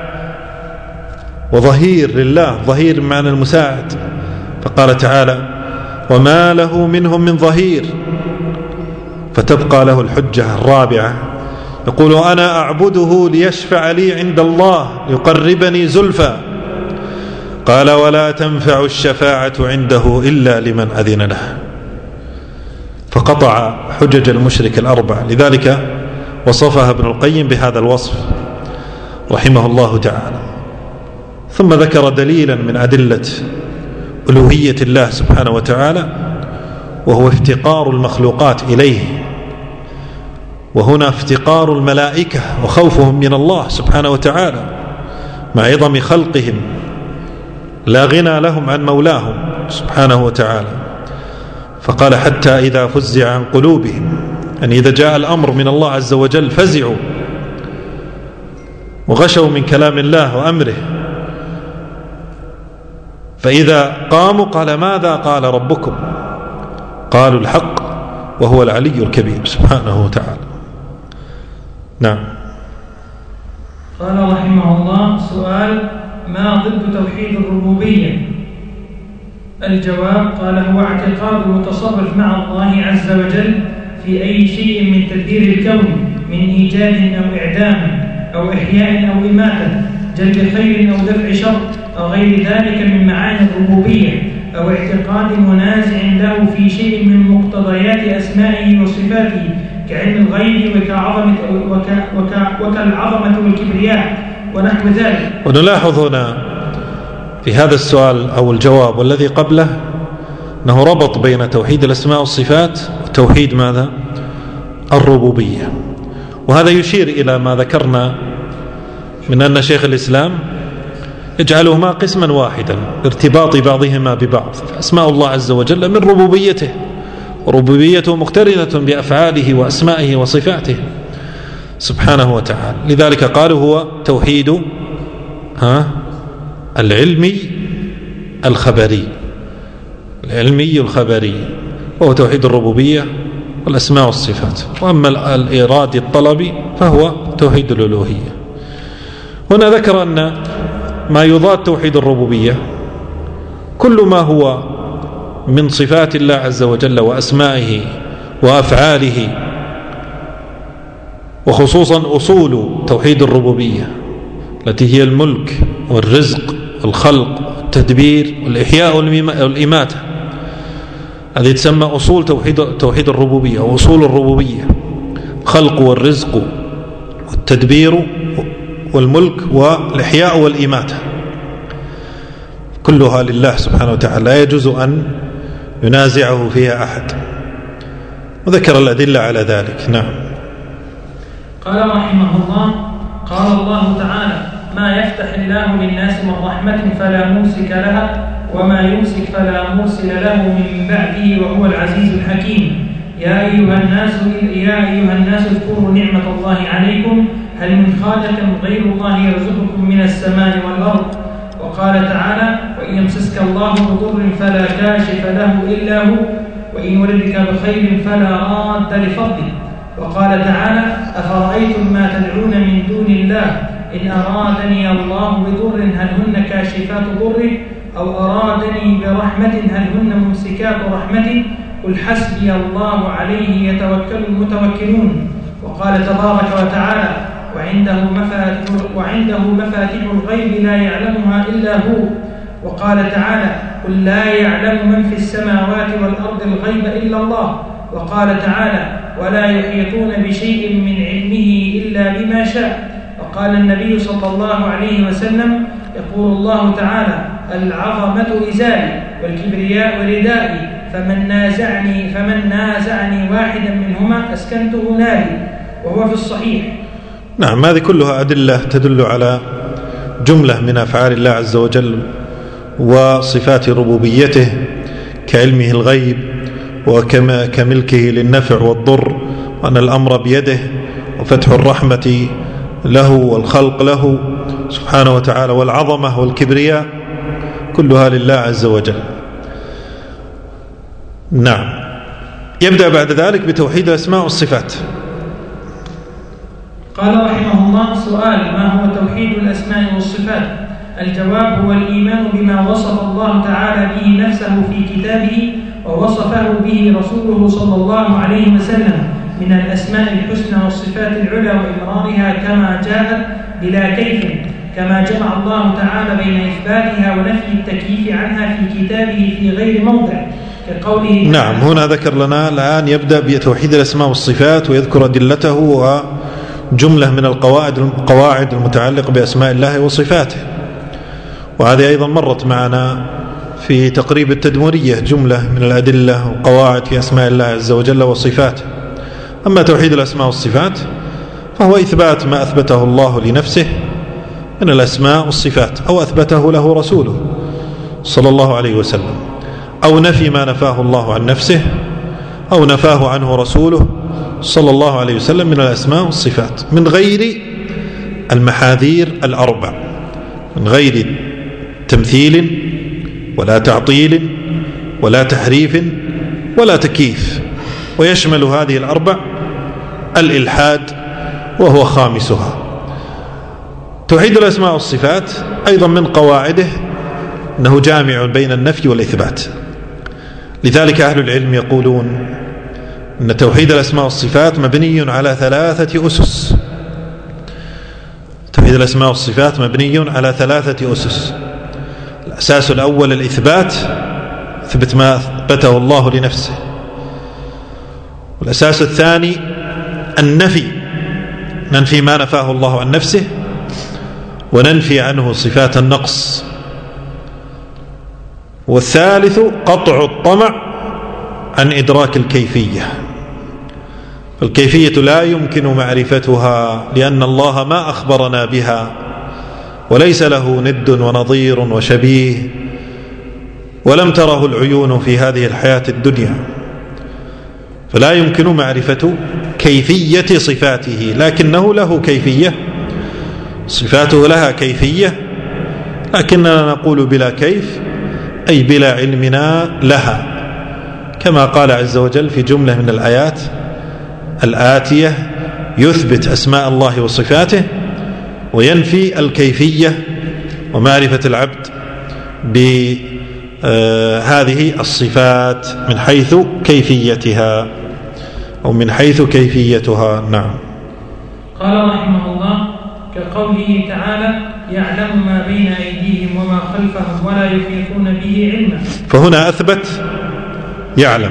وظهير لله، ظهير معنى المساعد. فقال تعالى وما له منهم من ظهير، فتبقى له الحجة الرابعة يقول أنا أعبده ليشفع لي عند الله يقربني زلفى، قال ولا تنفع الشفاعة عنده إلا لمن أذن له، فقطع حجج المشرك الأربع. لذلك وصفها ابن القيم بهذا الوصف رحمه الله تعالى. ثم ذكر دليلا من أدلة ألوهية الله سبحانه وتعالى وهو افتقار المخلوقات إليه، وهنا افتقار الملائكة وخوفهم من الله سبحانه وتعالى مع عظم خلقهم، لا غنى لهم عن مولاهم سبحانه وتعالى. فقال حتى إذا فزع عن قلوبهم، يعني إذا جاء الأمر من الله عز وجل فزعوا وغشوا من كلام الله وأمره، فإذا قاموا قال ماذا قال ربكم قالوا الحق وهو العلي الكبير سبحانه وتعالى. نعم. قال رحمه الله سؤال ما ضد توحيد الربوبية؟ الجواب قال هو اعتقاد المتصرف مع الله عز وجل في أي شيء من تدبير الكون من إيجاد أو إعدام أو إحياء أو إماتة، جلب خير أو دفع شر أو غير ذلك من معاني الربوبية، أو اعتقاد منازع له في شيء من مقتضيات أسمائه وصفاته كعلم الغيب وكعظمة وك وك وكالعظمة والكبرياء ونحو ذلك. ونلاحظ هنا في هذا السؤال أو الجواب والذي قبله أنه ربط بين توحيد الأسماء والصفات وتوحيد ماذا؟ الربوبية. وهذا يشير إلى ما ذكرنا من أن شيخ الإسلام يجعلهما قسما واحدا ارتباط بعضهما ببعض. فأسماء الله عز وجل من ربوبيته، وربوبيته مقترنة بأفعاله وأسمائه وصفاته سبحانه وتعالى. لذلك قالوا هو توحيد ها العلمي الخبري، العلمي الخبري، وهو توحيد الربوبية والأسماء والصفات. وأما الإرادة الطلبي فهو توحيد الألوهية. هنا ذكر أن ما يضاد توحيد الربوبية كل ما هو من صفات الله عز وجل وأسمائه وأفعاله، وخصوصا أصول توحيد الربوبية التي هي الملك والرزق والخلق والتدبير والإحياء والإماتة. هذه تسمى أصول توحيد توحيد الربوبية وأصول الربوبية: الخلق والرزق والتدبير والملك والإحياء والإماتة، كلها لله سبحانه وتعالى، لا يجوز أن ينازعه فيها أحد. وذكر الأدلة على ذلك. نعم. قال رحمه الله: قال الله تعالى: ما يفتح الله للناس من رحمة فلا ممسك لها وما يمسك فلا مرسل له من بعده وهو العزيز الحكيم. يا أيها الناس يا أيها الناس اذكروا نعمة الله عليكم هل من خالق غير الله يرزقكم من السماء والأرض. وقال تعالى: وإن يمسسك الله بضر فلا كاشف له إلا هو وإن يردك بخير فلا راد لفضله. وقال تعالى: أفرأيتم ما تدعون من دون الله إن أرادني الله بضر هل هن كاشفات ضره أو أرادني برحمة هل هن ممسكات رحمته قل حسبي الله عليه يتوكل المتوكلون. وقال تبارك وتعالى: وعنده مفاتيح وعنده مفاتيح الغيب لا يعلمها إلا هو. وقال تعالى: قل لا يعلم من في السماوات والأرض الغيب إلا الله. وقال تعالى: ولا يحيطون بشيء من علمه إلا بما شاء. وقال النبي صلى الله عليه وسلم: يقول الله تعالى: العظمة إزاري والكبرياء ردائي فمن نازعني فمن نازعني واحدا منهما أسكنته ناري. وهو في الصحيح. نعم، هذه كلها أدلة تدل على جملة من أفعال الله عز وجل وصفات ربوبيته كعلمه الغيب وكملكه للنفع والضر، وأن الأمر بيده، وفتح الرحمة له والخلق له سبحانه وتعالى، والعظمة والكبرياء كلها لله عز وجل. نعم. يبدأ بعد ذلك بتوحيد الأسماء والصفات. قال رحمه الله: سؤال: ما هو توحيد الأسماء والصفات؟ الجواب: هو الإيمان بما وصف الله تعالى به نفسه في كتابه ووصفه به رسوله صلى الله عليه وسلم من الأسماء الحسنى والصفات العلى وإمرارها كما جاءت بلا كيف، كما جمع الله تعالى بين إثباتها ونفي التكييف عنها في كتابه في غير موضع كقوله. نعم. هنا ذكر لنا الآن يبدأ بتوحيد الأسماء والصفات ويذكر أدلته وجملة من القواعد القواعد المتعلقة بأسماء الله وصفاته. وهذه أيضا مرت معنا في تقريب التدمرية، جملة من الأدلة والقواعد في أسماء الله عز وجل وصفاته. أما توحيد الأسماء والصفات فهو إثبات ما أثبته الله لنفسه من الأسماء والصفات أو أثبته له رسوله صلى الله عليه وسلم، أو نفي ما نفاه الله عن نفسه أو نفاه عنه رسوله صلى الله عليه وسلم من الأسماء والصفات، من غير المحاذير الأربع، من غير تمثيل ولا تعطيل ولا تحريف ولا تكييف. ويشمل هذه الأربع الإلحاد وهو خامسها. توحيد الأسماء والصفات أيضا من قواعده أنه جامع بين النفي والإثبات. لذلك أهل العلم يقولون أن توحيد الأسماء والصفات مبني على ثلاثة أسس. توحيد الأسماء والصفات مبني على ثلاثة أسس. الأساس الأول الإثبات، إثبات ما أثبته الله لنفسه. والأساس الثاني النفي، ننفي ما نفاه الله عن نفسه، وننفي عنه صفات النقص. والثالث قطع الطمع عن إدراك الكيفية، فالكيفية لا يمكن معرفتها لأن الله ما أخبرنا بها، وليس له ند ونظير وشبيه، ولم تره العيون في هذه الحياة الدنيا، فلا يمكن معرفة كيفية صفاته، لكنه له كيفية، صفاته لها كيفية، لكننا نقول بلا كيف، أي بلا علمنا لها، كما قال عز وجل في جملة من الآيات الآتية يثبت أسماء الله وصفاته وينفي الكيفية ومعرفة العبد بهذه الصفات من حيث كيفيتها أو من حيث كيفيتها. نعم. قال رحمه الله: كقوله تعالى: يعلم ما بين أيديهم وما خلفهم ولا يحيطون به علما. فهنا أثبت يعلم،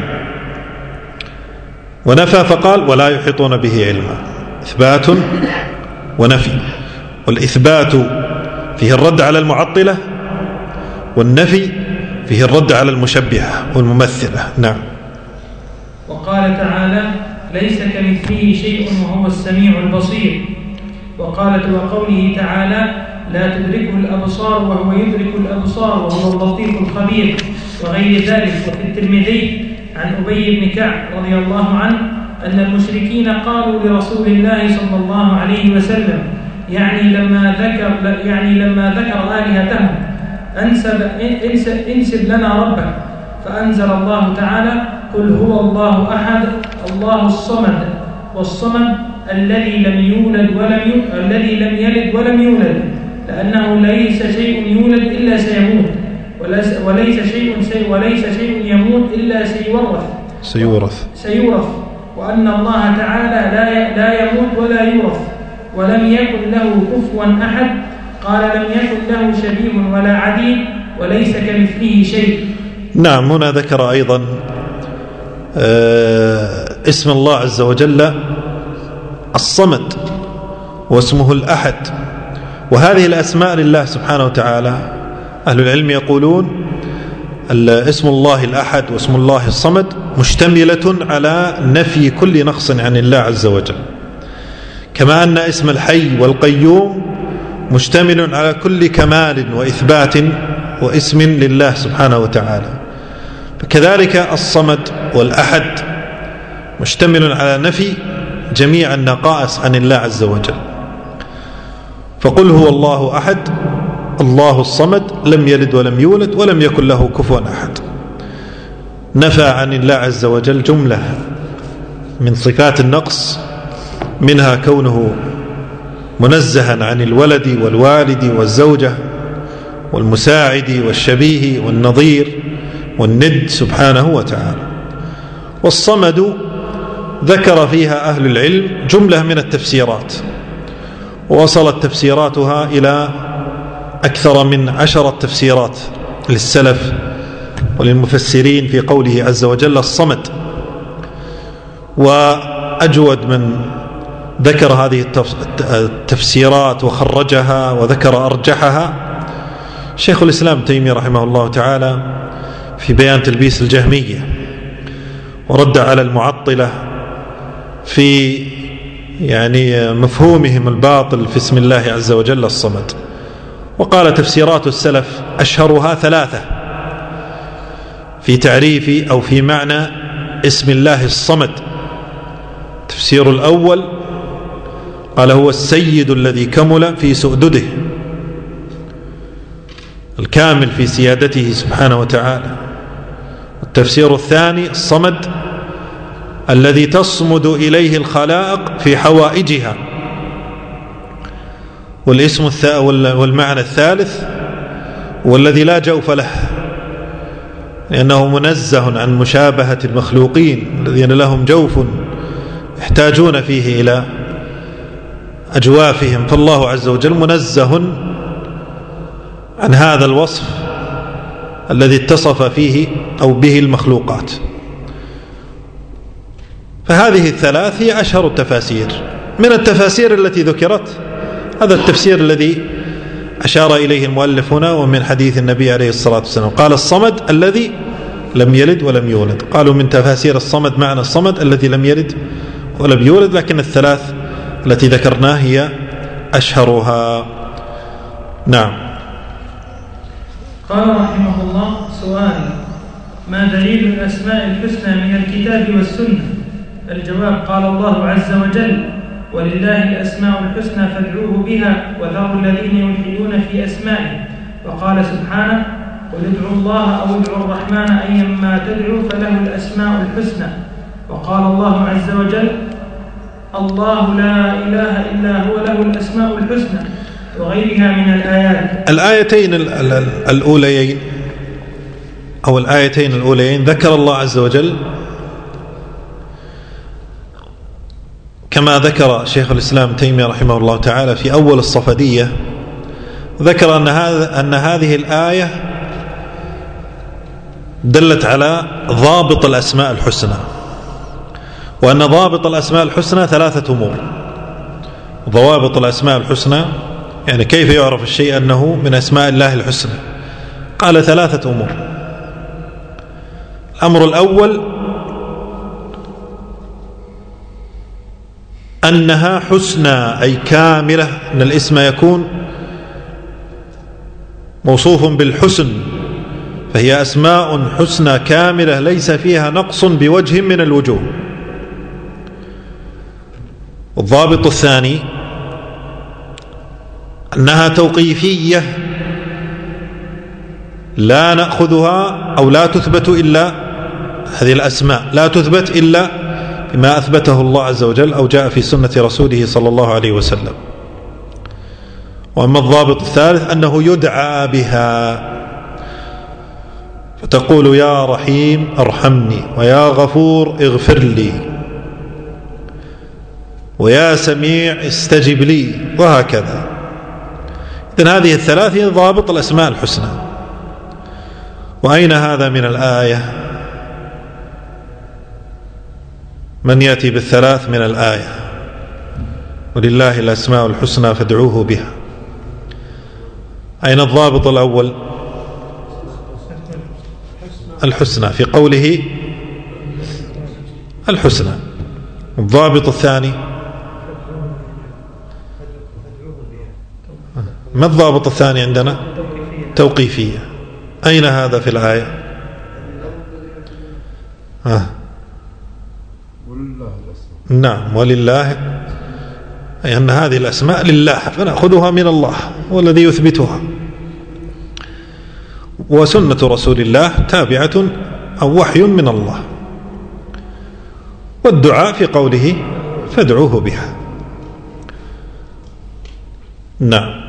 ونفى فقال ولا يحيطون به علما، إثبات ونفي، والإثبات فيه الرد على المعطلة، والنفي فيه الرد على المشبهة والممثلة. نعم. وقال تعالى: ليس كمثله شيء وهو السميع البصير. وقالت وقوله تعالى: لا تدركه الأبصار وهو يدرك الأبصار وهو اللطيف الخبير، وغير ذلك. وفي الترمذي عن أبي بن كعب رضي الله عنه أن المشركين قالوا لرسول الله صلى الله عليه وسلم، يعني لما ذكر يعني لما ذكر آلهتهم: أنسب, انسب, انسب لنا ربك. فأنزل الله تعالى: قل هو الله أحد الله الصمد. والصمد الذي لم يولد ولم يولد الذي لم يلد ولم يولد، لأنه ليس شيء يولد إلا سيموت، وليس شيء سي وليس شيء يموت إلا سيورث سيورث سيورث وأن الله تعالى لا لا يموت ولا يورث، ولم يكن له كفوا أحد. قال: لم يكن له شبيه ولا عديل، وليس كمثله شيء. نعم. هنا ذكر أيضا اسم الله عز وجل الصمد، واسمه الأحد، وهذه الأسماء لله سبحانه وتعالى. أهل العلم يقولون اسم الله الأحد واسم الله الصمد مشتملة على نفي كل نقص عن الله عز وجل، كما أن اسم الحي والقيوم مشتمل على كل كمال وإثبات واسم لله سبحانه وتعالى. فكذلك الصمد والأحد مشتمل على نفي جميع النقائص عن الله عز وجل. فقل هو الله أحد الله الصمد لم يلد ولم يولد ولم يكن له كفوا أحد، نفى عن الله عز وجل جملة من صفات النقص، منها كونه منزها عن الولد والوالد والزوجة والمساعد والشبيه والنظير والند سبحانه وتعالى. والصمد ذكر فيها أهل العلم جملة من التفسيرات، ووصلت تفسيراتها إلى أكثر من عشرة تفسيرات للسلف وللمفسرين في قوله عز وجل الصمد. وأجود من ذكر هذه التفسيرات وخرجها وذكر أرجحها شيخ الإسلام تيمية رحمه الله تعالى في بيان تلبيس الجهمية، ورد على المعطلة في يعني مفهومهم الباطل في اسم الله عز وجل الصمد. وقال تفسيرات السلف أشهرها ثلاثة في تعريف أو في معنى اسم الله الصمد. تفسير الأول قال هو السيد الذي كمل في سؤدده، الكامل في سيادته سبحانه وتعالى. التفسير الثاني الصمد الذي تصمد إليه الخلائق في حوائجها. والاسم والمعنى الثالث والذي لا جوف له، لأنه منزه عن مشابهة المخلوقين الذين لهم جوف يحتاجون فيه إلى أجوافهم، فالله عز وجل منزه عن هذا الوصف الذي اتصف فيه أو به المخلوقات. فهذه الثلاث هي أشهر التفاسير. من التفاسير التي ذكرت هذا التفسير الذي أشار إليه المؤلف هنا، ومن حديث النبي عليه الصلاة والسلام قال الصمد الذي لم يلد ولم يولد. قالوا من تفاسير الصمد معنى الصمد الذي لم يلد ولم يولد، لكن الثلاث التي ذكرناها هي أشهرها. نعم. قال رحمه الله: سؤال: ما دليل الأسماء الحسنى من الكتاب والسنة؟ الجواب: قال الله عز وجل: ولله الأسماء الحسنى فادعوه بها وذروا الذين يلحدون في أسمائه. وقال سبحانه: قل ادعوا الله أو ادعوا الرحمن أيما تدعوا فله الأسماء الحسنى. وقال الله عز وجل: الله لا إله إلا هو له الأسماء الحسنى، وغيرها من الآيات. الآيتين الأوليين أو الآيتين الأوليين ذكر الله عز وجل كما ذكر شيخ الإسلام تيمية رحمه الله تعالى في أول الصفدية، ذكر أن هذا أن هذه الآية دلت على ضابط الأسماء الحسنى، وأن ضابط الأسماء الحسنى ثلاثة أمور. ضوابط الأسماء الحسنى يعني كيف يعرف الشيء أنه من أسماء الله الحسنى؟ قال ثلاثة أمور. الأمر الأول أنها حسنى أي كاملة، أن الاسم يكون موصوف بالحسن، فهي أسماء حسنى كاملة ليس فيها نقص بوجه من الوجوه. الضابط الثاني أنها توقيفية لا نأخذها أو لا تثبت إلا هذه الأسماء لا تثبت إلا بما أثبته الله عز وجل أو جاء في سنة رسوله صلى الله عليه وسلم. وأما الضابط الثالث أنه يدعى بها، فتقول يا رحيم ارحمني، ويا غفور اغفر لي، ويا سميع استجب لي، وهكذا. إذن هذه الثلاث هي ضابط الأسماء الحسنى. وأين هذا من الآية؟ من يأتي بالثلاث من الآية؟ ولله الأسماء الحسنى فادعوه بها. أين الضابط الأول؟ الحسنى، في قوله الحسنى. الضابط الثاني ما الضابط الثاني عندنا؟ توقيفية. أين هذا في الآية؟ آه. نعم، ولله، أي أن هذه الأسماء لله فنأخذها من الله والذي يثبتها، وسنة رسول الله تابعة أو وحي من الله. والدعاء في قوله فادعوه بها. نعم.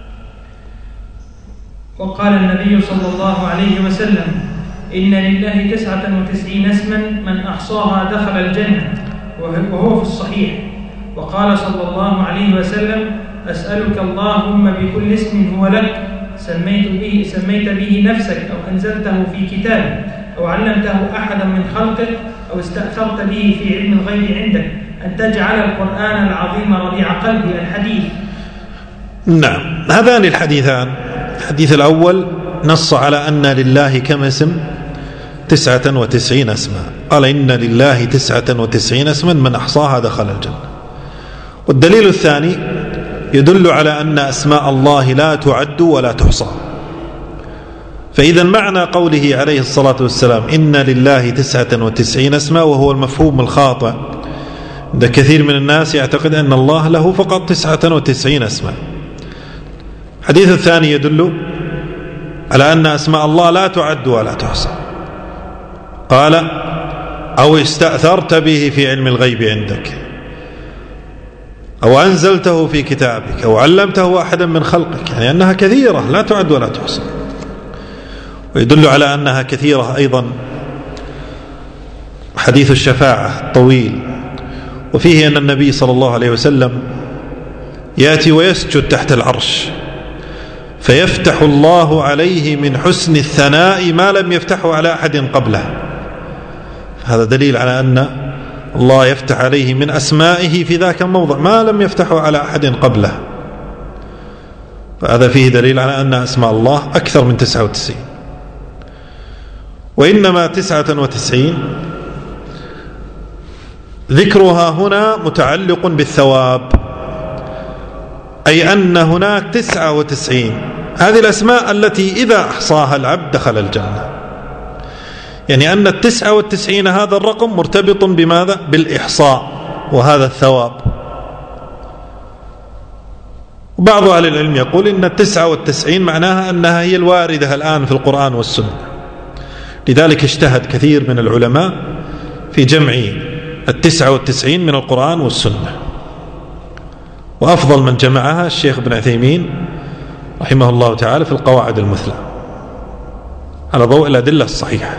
وقال النبي صلى الله عليه وسلم: إن لله تسعة وتسعين اسما من أحصاها دخل الجنة، وهو في الصحيح. وقال صلى الله عليه وسلم: أسألك اللهم بكل اسم هو لك سميت به, سميت به نفسك أو أنزلته في كتابك أو علمته أحدا من خلقك أو استأثرت به في علم الغيب عندك أن تجعل القرآن العظيم ربيع قلبي. الحديث. نعم، هذان الحديثان. الحديث الأول نص على أن لله كم اسم؟ تسعة وتسعين اسما. قال إن لله تسعة وتسعين اسما من أحصاها دخل الجنة. والدليل الثاني يدل على أن أسماء الله لا تعد ولا تحصى. فإذا معنى قوله عليه الصلاة والسلام إن لله تسعة وتسعين اسما، وهو المفهوم الخاطئ عند كثير من الناس، يعتقد أن الله له فقط تسعة وتسعين اسما. الحديث الثاني يدل على أن أسماء الله لا تعد ولا تحصى. قال أو استأثرت به في علم الغيب عندك أو أنزلته في كتابك أو علمته أحدا من خلقك، يعني أنها كثيرة لا تعد ولا تحصى. ويدل على أنها كثيرة أيضا حديث الشفاعة الطويل، وفيه أن النبي صلى الله عليه وسلم يأتي ويسجد تحت العرش فيفتح الله عليه من حسن الثناء ما لم يفتحه على أحد قبله. هذا دليل على أن الله يفتح عليه من أسمائه في ذاك الموضع ما لم يفتحه على أحد قبله، فهذا فيه دليل على أن أسماء الله أكثر من تسعة وتسعين. وإنما تسعة وتسعين ذكرها هنا متعلق بالثواب، أي أن هناك تسعة وتسعين هذه الأسماء التي إذا أحصاها العبد دخل الجنة، يعني أن التسعة والتسعين هذا الرقم مرتبط بماذا؟ بالإحصاء وهذا الثواب. وبعض أهل العلم يقول إن التسعة والتسعين معناها أنها هي الواردة الآن في القرآن والسنة، لذلك اجتهد كثير من العلماء في جمع التسعة والتسعين من القرآن والسنة، وأفضل من جمعها الشيخ ابن عثيمين رحمه الله تعالى في القواعد المثلى على ضوء الأدلة الصحيحة.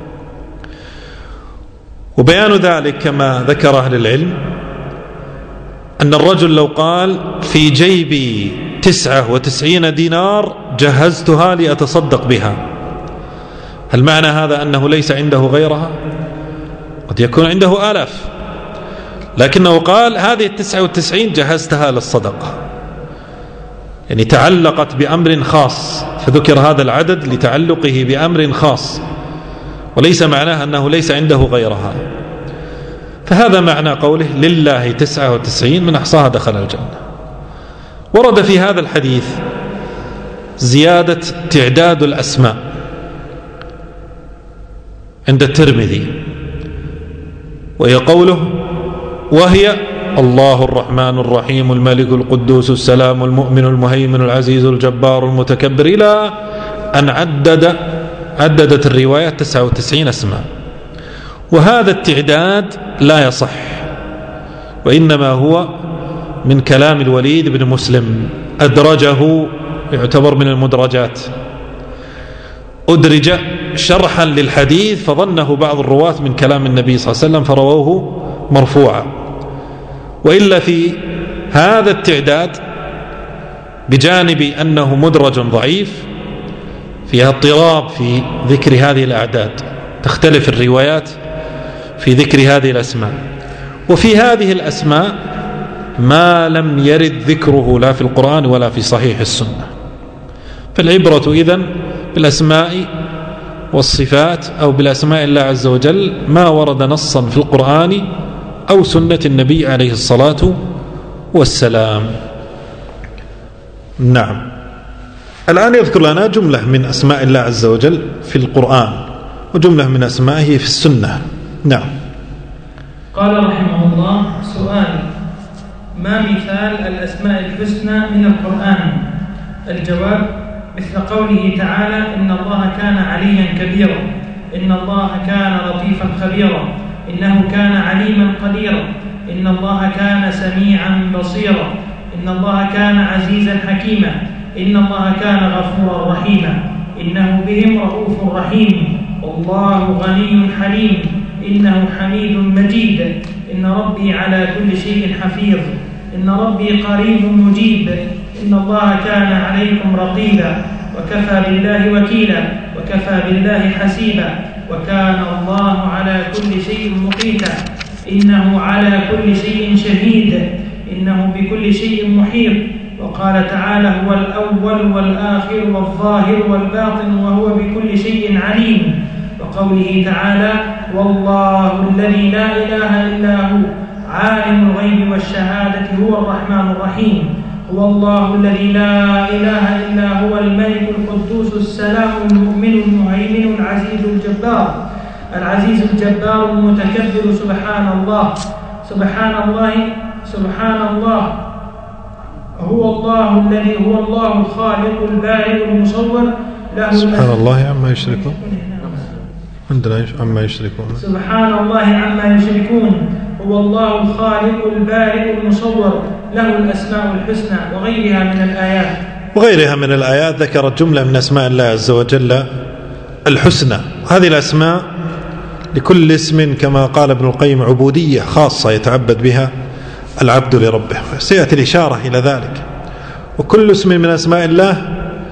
وبيان ذلك كما ذكر أهل العلم أن الرجل لو قال في جيبي تسعة وتسعين دينار جهزتها لأتصدق بها، هل معنى هذا أنه ليس عنده غيرها؟ قد يكون عنده آلاف، لكنه قال هذه التسعة والتسعين جهزتها للصدقة، يعني تعلقت بأمر خاص، فذكر هذا العدد لتعلقه بأمر خاص، وليس معناه أنه ليس عنده غيرها. فهذا معنى قوله لله تسعة وتسعين من أحصاها دخل الجنة. ورد في هذا الحديث زيادة تعداد الأسماء عند الترمذي، وهي قوله وهي الله الرحمن الرحيم الملك القدوس السلام المؤمن المهيمن العزيز الجبار المتكبر، إلى أن عدد عددت الروايات تسعة وتسعين اسما. وهذا التعداد لا يصح، وإنما هو من كلام الوليد بن مسلم، أدرجه، يعتبر من المدرجات، أدرج شرحا للحديث فظنه بعض الرواة من كلام النبي صلى الله عليه وسلم فرووه مرفوعا. وإلا في هذا التعداد بجانب أنه مدرج ضعيف فيها اضطراب في ذكر هذه الأعداد، تختلف الروايات في ذكر هذه الأسماء، وفي هذه الأسماء ما لم يرد ذكره لا في القرآن ولا في صحيح السنة. فالعبرة إذن بالأسماء والصفات أو بالأسماء الله عز وجل ما ورد نصا في القرآن أو سنة النبي عليه الصلاة والسلام. نعم. الآن يذكر لنا جملة من أسماء الله عز وجل في القرآن وجملة من أسمائه في السنة. نعم. قال رحمه الله: سؤال: ما مثال الأسماء الحسنى من القرآن؟ الجواب: مثل قوله تعالى: إن الله كان عليا كبيرا، إن الله كان لطيفا خبيرا، إنه كان عليما قديرا، إن الله كان سميعا بصيرا، إن الله كان عزيزا حكيما، إن الله كان غفورا رحيما، إنه بهم رؤوف رحيم، والله غني حليم، إنه حميد مجيد، إن ربي على كل شيء حفيظ، إن ربي قريب مجيب، إن الله كان عليكم رقيبا، وكفى بالله وكيلا، وكفى بالله حسيبا، وكان الله على كل شيء مقيتا، إنه على كل شيء شهيد، إنه بكل شيء محيط. وقال تعالى: هو الأول والآخر والظاهر والباطن وهو بكل شيء عليم. وقوله تعالى: والله الذي لا إله إلا هو عالم الغيب والشهادة هو الرحمن الرحيم. هو الله الذي لا إله إلا هو الملك القدوس السلام المؤمن المهيمن العزيز الجبار العزيز الجبار المتكبر. سبحان الله سبحان الله سبحان الله هو الله الذي هو الله الخالق البارئ المصور له سبحان الله عما يشركون. عندنا عما يشركون. سبحان الله عما يشركون. هو الله الخالق البارئ المصور له الأسماء الحسنى، وغيرها من الآيات وغيرها من الآيات ذكرت جملة من أسماء الله عز وجل الحسنى. هذه الأسماء لكل اسم كما قال ابن القيم عبودية خاصة يتعبد بها العبد لربه، سيأتي الإشارة إلى ذلك. وكل اسم من أسماء الله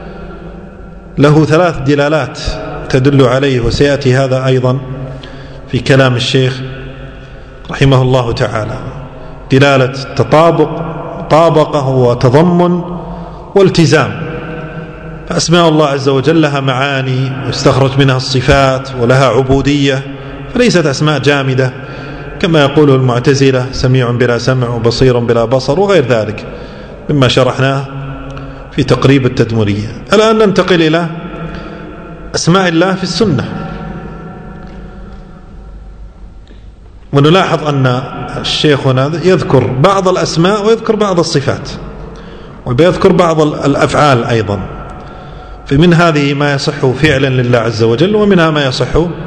له ثلاث دلالات تدل عليه، وسيأتي هذا أيضا في كلام الشيخ رحمه الله تعالى، دلالة تطابق طابقه وتضمن والتزام. فأسماء الله عز وجل لها معاني ويستخرج منها الصفات ولها عبودية، فليست أسماء جامدة كما يقول المعتزلة سميع بلا سمع وبصير بلا بصر وغير ذلك مما شرحناه في تقريب التدمرية. الآن ننتقل إلى أسماء الله في السنة، ونلاحظ أن الشيخ هنا يذكر بعض الأسماء ويذكر بعض الصفات ويذكر بعض الأفعال أيضا، فمن هذه ما يصح فعلا لله عز وجل، ومنها ما يصح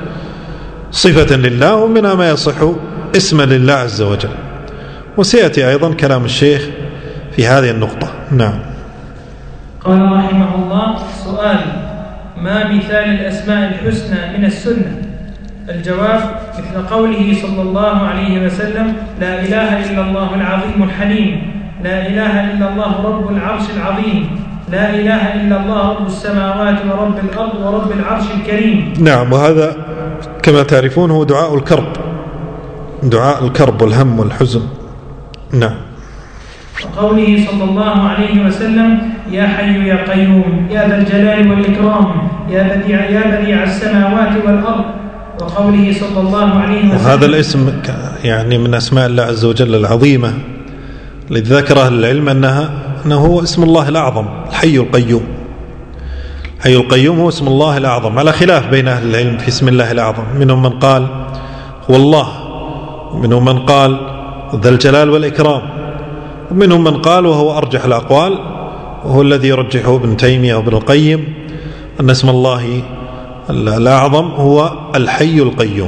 صفة لله، ومنها ما يصح اسما لله عز وجل. وسيأتي أيضا كلام الشيخ في هذه النقطة. نعم. قال رحمه الله: سؤال: ما مثال الأسماء الحسنى من السنة؟ الجواب: مثل قوله صلى الله عليه وسلم: لا إله إلا الله العظيم الحليم، لا إله إلا الله رب العرش العظيم، لا إله إلا الله رب السماوات ورب الأرض ورب العرش الكريم. نعم، وهذا كما تعرفون هو دعاء الكرب، دعاء الكرب والهم والحزن. نعم. وقوله صلى الله عليه وسلم: يا حي يا قيوم، يا ذا الجلال والإكرام، يا بديع يا بديع السماوات والأرض. وقوله صلى الله عليه وسلم. وهذا الاسم يعني من أسماء الله عز وجل العظيمة الذي ذكر أهل العلم أنها أنه هو اسم الله الأعظم، الحي القيوم. الحي القيوم هو اسم الله الأعظم، على خلاف بين أهل العلم في اسم الله الأعظم، منهم من قال هو الله، ومنهم من قال ذا الجلال والإكرام، ومنهم من قال وهو أرجح الأقوال وهو الذي يرجحه ابن تيمية وابن القيم أن اسم الله الأعظم هو الحي القيوم.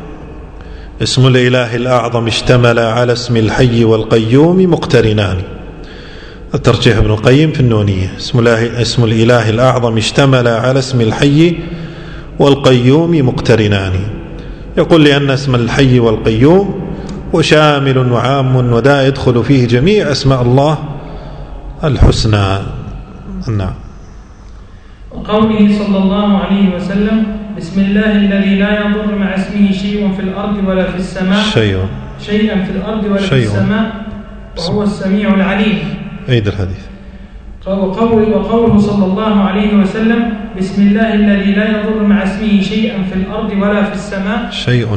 اسم الإله الأعظم اشتمل على اسم الحي والقيوم مقترنان، الترجيح ابن القيم في النونية. اسم الإله, اسم الإله الأعظم اشتمل على اسم الحي والقيوم مقترنان، يقول لأن اسم الحي والقيوم وشامل وعام ودا يدخل فيه جميع أسماء الله الحسنى. نعم. وقوله صلى الله عليه وسلم: بسم الله الذي لا يضر مع اسمه شيء في الأرض ولا في السماء شيء شيئا في الأرض ولا شيء. في السماء وهو السميع العليم. عيد الحديث. وقول وقوله صلى الله عليه وسلم: بسم الله الذي لا يضر مع اسمه شيئا في الأرض ولا في السماء شيء.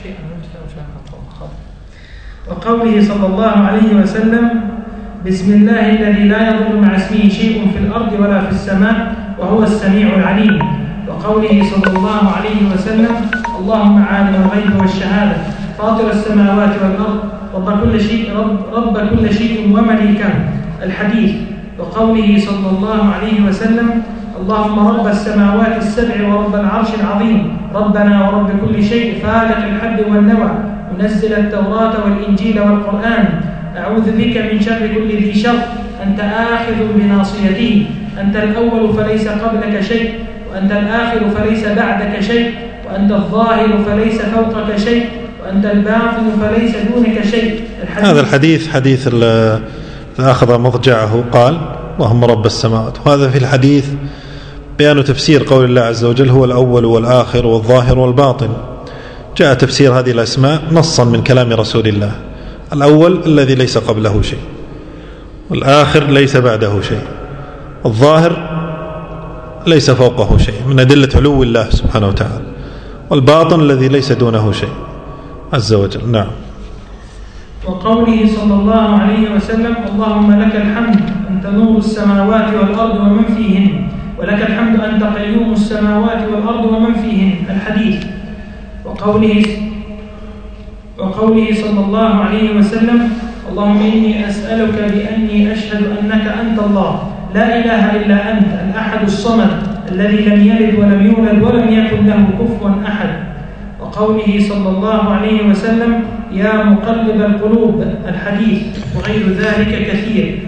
وقوله صلى الله عليه وسلم: بسم الله الذي لا يضر مع اسمه شيء في الأرض ولا في السماء وهو السميع العليم. وقوله صلى الله عليه وسلم: اللهم عالم الغيب والشهادة فاطر السماوات والأرض رب كل شيء رب, رب كل شيء ومليكه. الحديث. وقوله صلى الله عليه وسلم: اللهم رب السماوات السبع ورب العرش العظيم ربنا ورب كل شيء فالق الحب والنوى منزل التوراة والإنجيل والقرآن أعوذ بك من شر كل ذي شر أنت آخذ بناصيته أنت الأول فليس قبلك شيء وأنت الآخر فليس بعدك شيء وأنت الظاهر فليس فوقك شيء وأنت الباطن فليس دونك شيء. الحديث. هذا الحديث حديث أخذ مضجعه قال اللهم رب السماوات، وهذا في الحديث بيان تفسير قول الله عز وجل هو الأول والآخر والظاهر والباطن. جاء تفسير هذه الأسماء نصا من كلام رسول الله: الأول الذي ليس قبله شيء، والآخر ليس بعده شيء، الظاهر ليس فوقه شيء من أدلة علو الله سبحانه وتعالى، والباطن الذي ليس دونه شيء عز وجل. نعم. وقوله صلى الله عليه وسلم: اللهم لك الحمد أنت نور السماوات والأرض ومن فيهن ولك الحمد أنت قيوم السماوات والأرض ومن فيهن. الحديث. وقوله وقوله صلى الله عليه وسلم: اللهم إني أسألك بأني أشهد أنك أنت الله لا إله إلا أنت الأحد الصمد الذي لم يلد ولم يولد ولم يكن له كفوا أحد. وقوله صلى الله عليه وسلم: يا مقلب القلوب. الحديث. وغير ذلك كثير.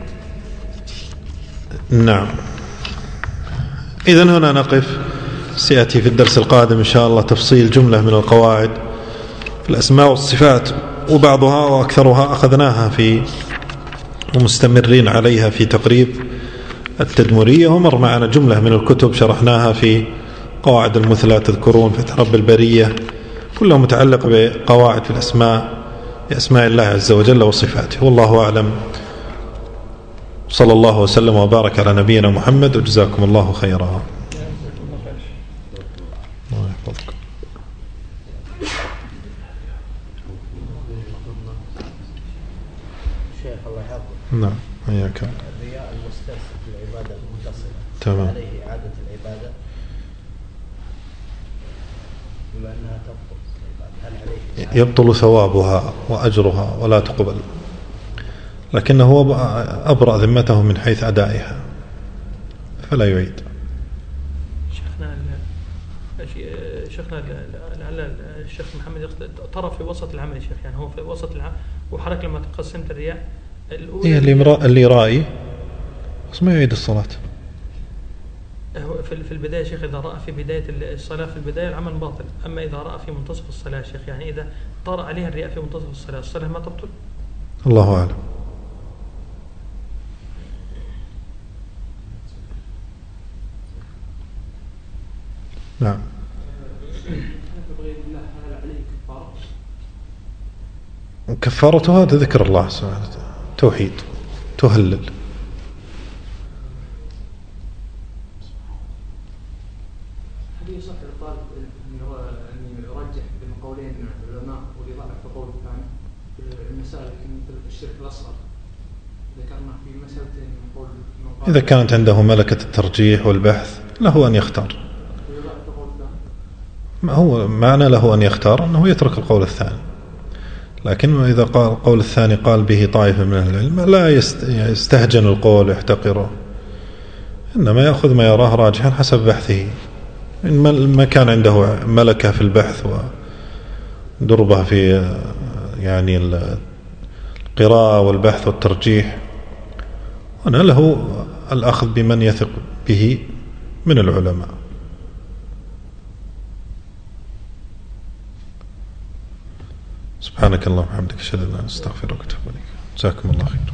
نعم. إذن هنا نقف، سيأتي في الدرس القادم إن شاء الله تفصيل جملة من القواعد في الأسماء والصفات، وبعضها وأكثرها أخذناها في ومستمرين عليها في تقريب التدمرية، ومر معنا جملة من الكتب شرحناها في قواعد المثلى تذكرون فتح رب البرية، كلها متعلق بقواعد في الأسماء بأسماء الله عز وجل وصفاته. والله أعلم. صلى الله وسلم وبارك على نبينا محمد، وجزاكم الله خيرا. الله يحفظكم. شيخ الله يحفظك. نعم حياك. الرياء المستلزم في العبادة المتصلة، تمام، عليه إعادة العبادة بما أنها تبطل العبادة، هل عليه يبطل ثوابها وأجرها ولا تقبل، لكنه أبرأ ذمته من حيث أدائها فلا يعيد. شيخنا شيخنا لعل الشيخ محمد ترى في وسط العمل، شيخ يعني هو في وسط العمل وحركة لما قسمت الرياء الأولى إيه اللي اللي رائي بس ما يعيد الصلاة. في البداية شيخ إذا رأى في بداية الصلاة في البداية العمل باطل، أما إذا رأى في منتصف الصلاة شيخ يعني إذا طرأ عليها الرياء في منتصف الصلاة الصلاة ما تبطل. الله أعلم. نعم. كفارته هذا ذكر الله سبحانه وتعالى، توحيد، تهلل. هل يصح للطالب أن يرجح بين قولين العلماء ويضعف القول الثاني في المسائل مثل الشرك الأصغر؟ ذكرنا في مسألتين نقول إذا كانت عنده ملكة الترجيح والبحث له أن يختار. ما هو معنى له أن يختار أنه يترك القول الثاني، لكن إذا قال القول الثاني قال به طائفة من أهل العلم لا يستهجن القول ويحتقره، إنما يأخذ ما يراه راجحا حسب بحثه. إن ما كان عنده ملكة في البحث ودربة في يعني القراءة والبحث والترجيح، هنا له الأخذ بمن يثق به من العلماء. سبحانك اللهم وبحمدك، أشهد أن لا إله إلا أنت، أستغفرك وأتوب إليك. جزاكم الله خير.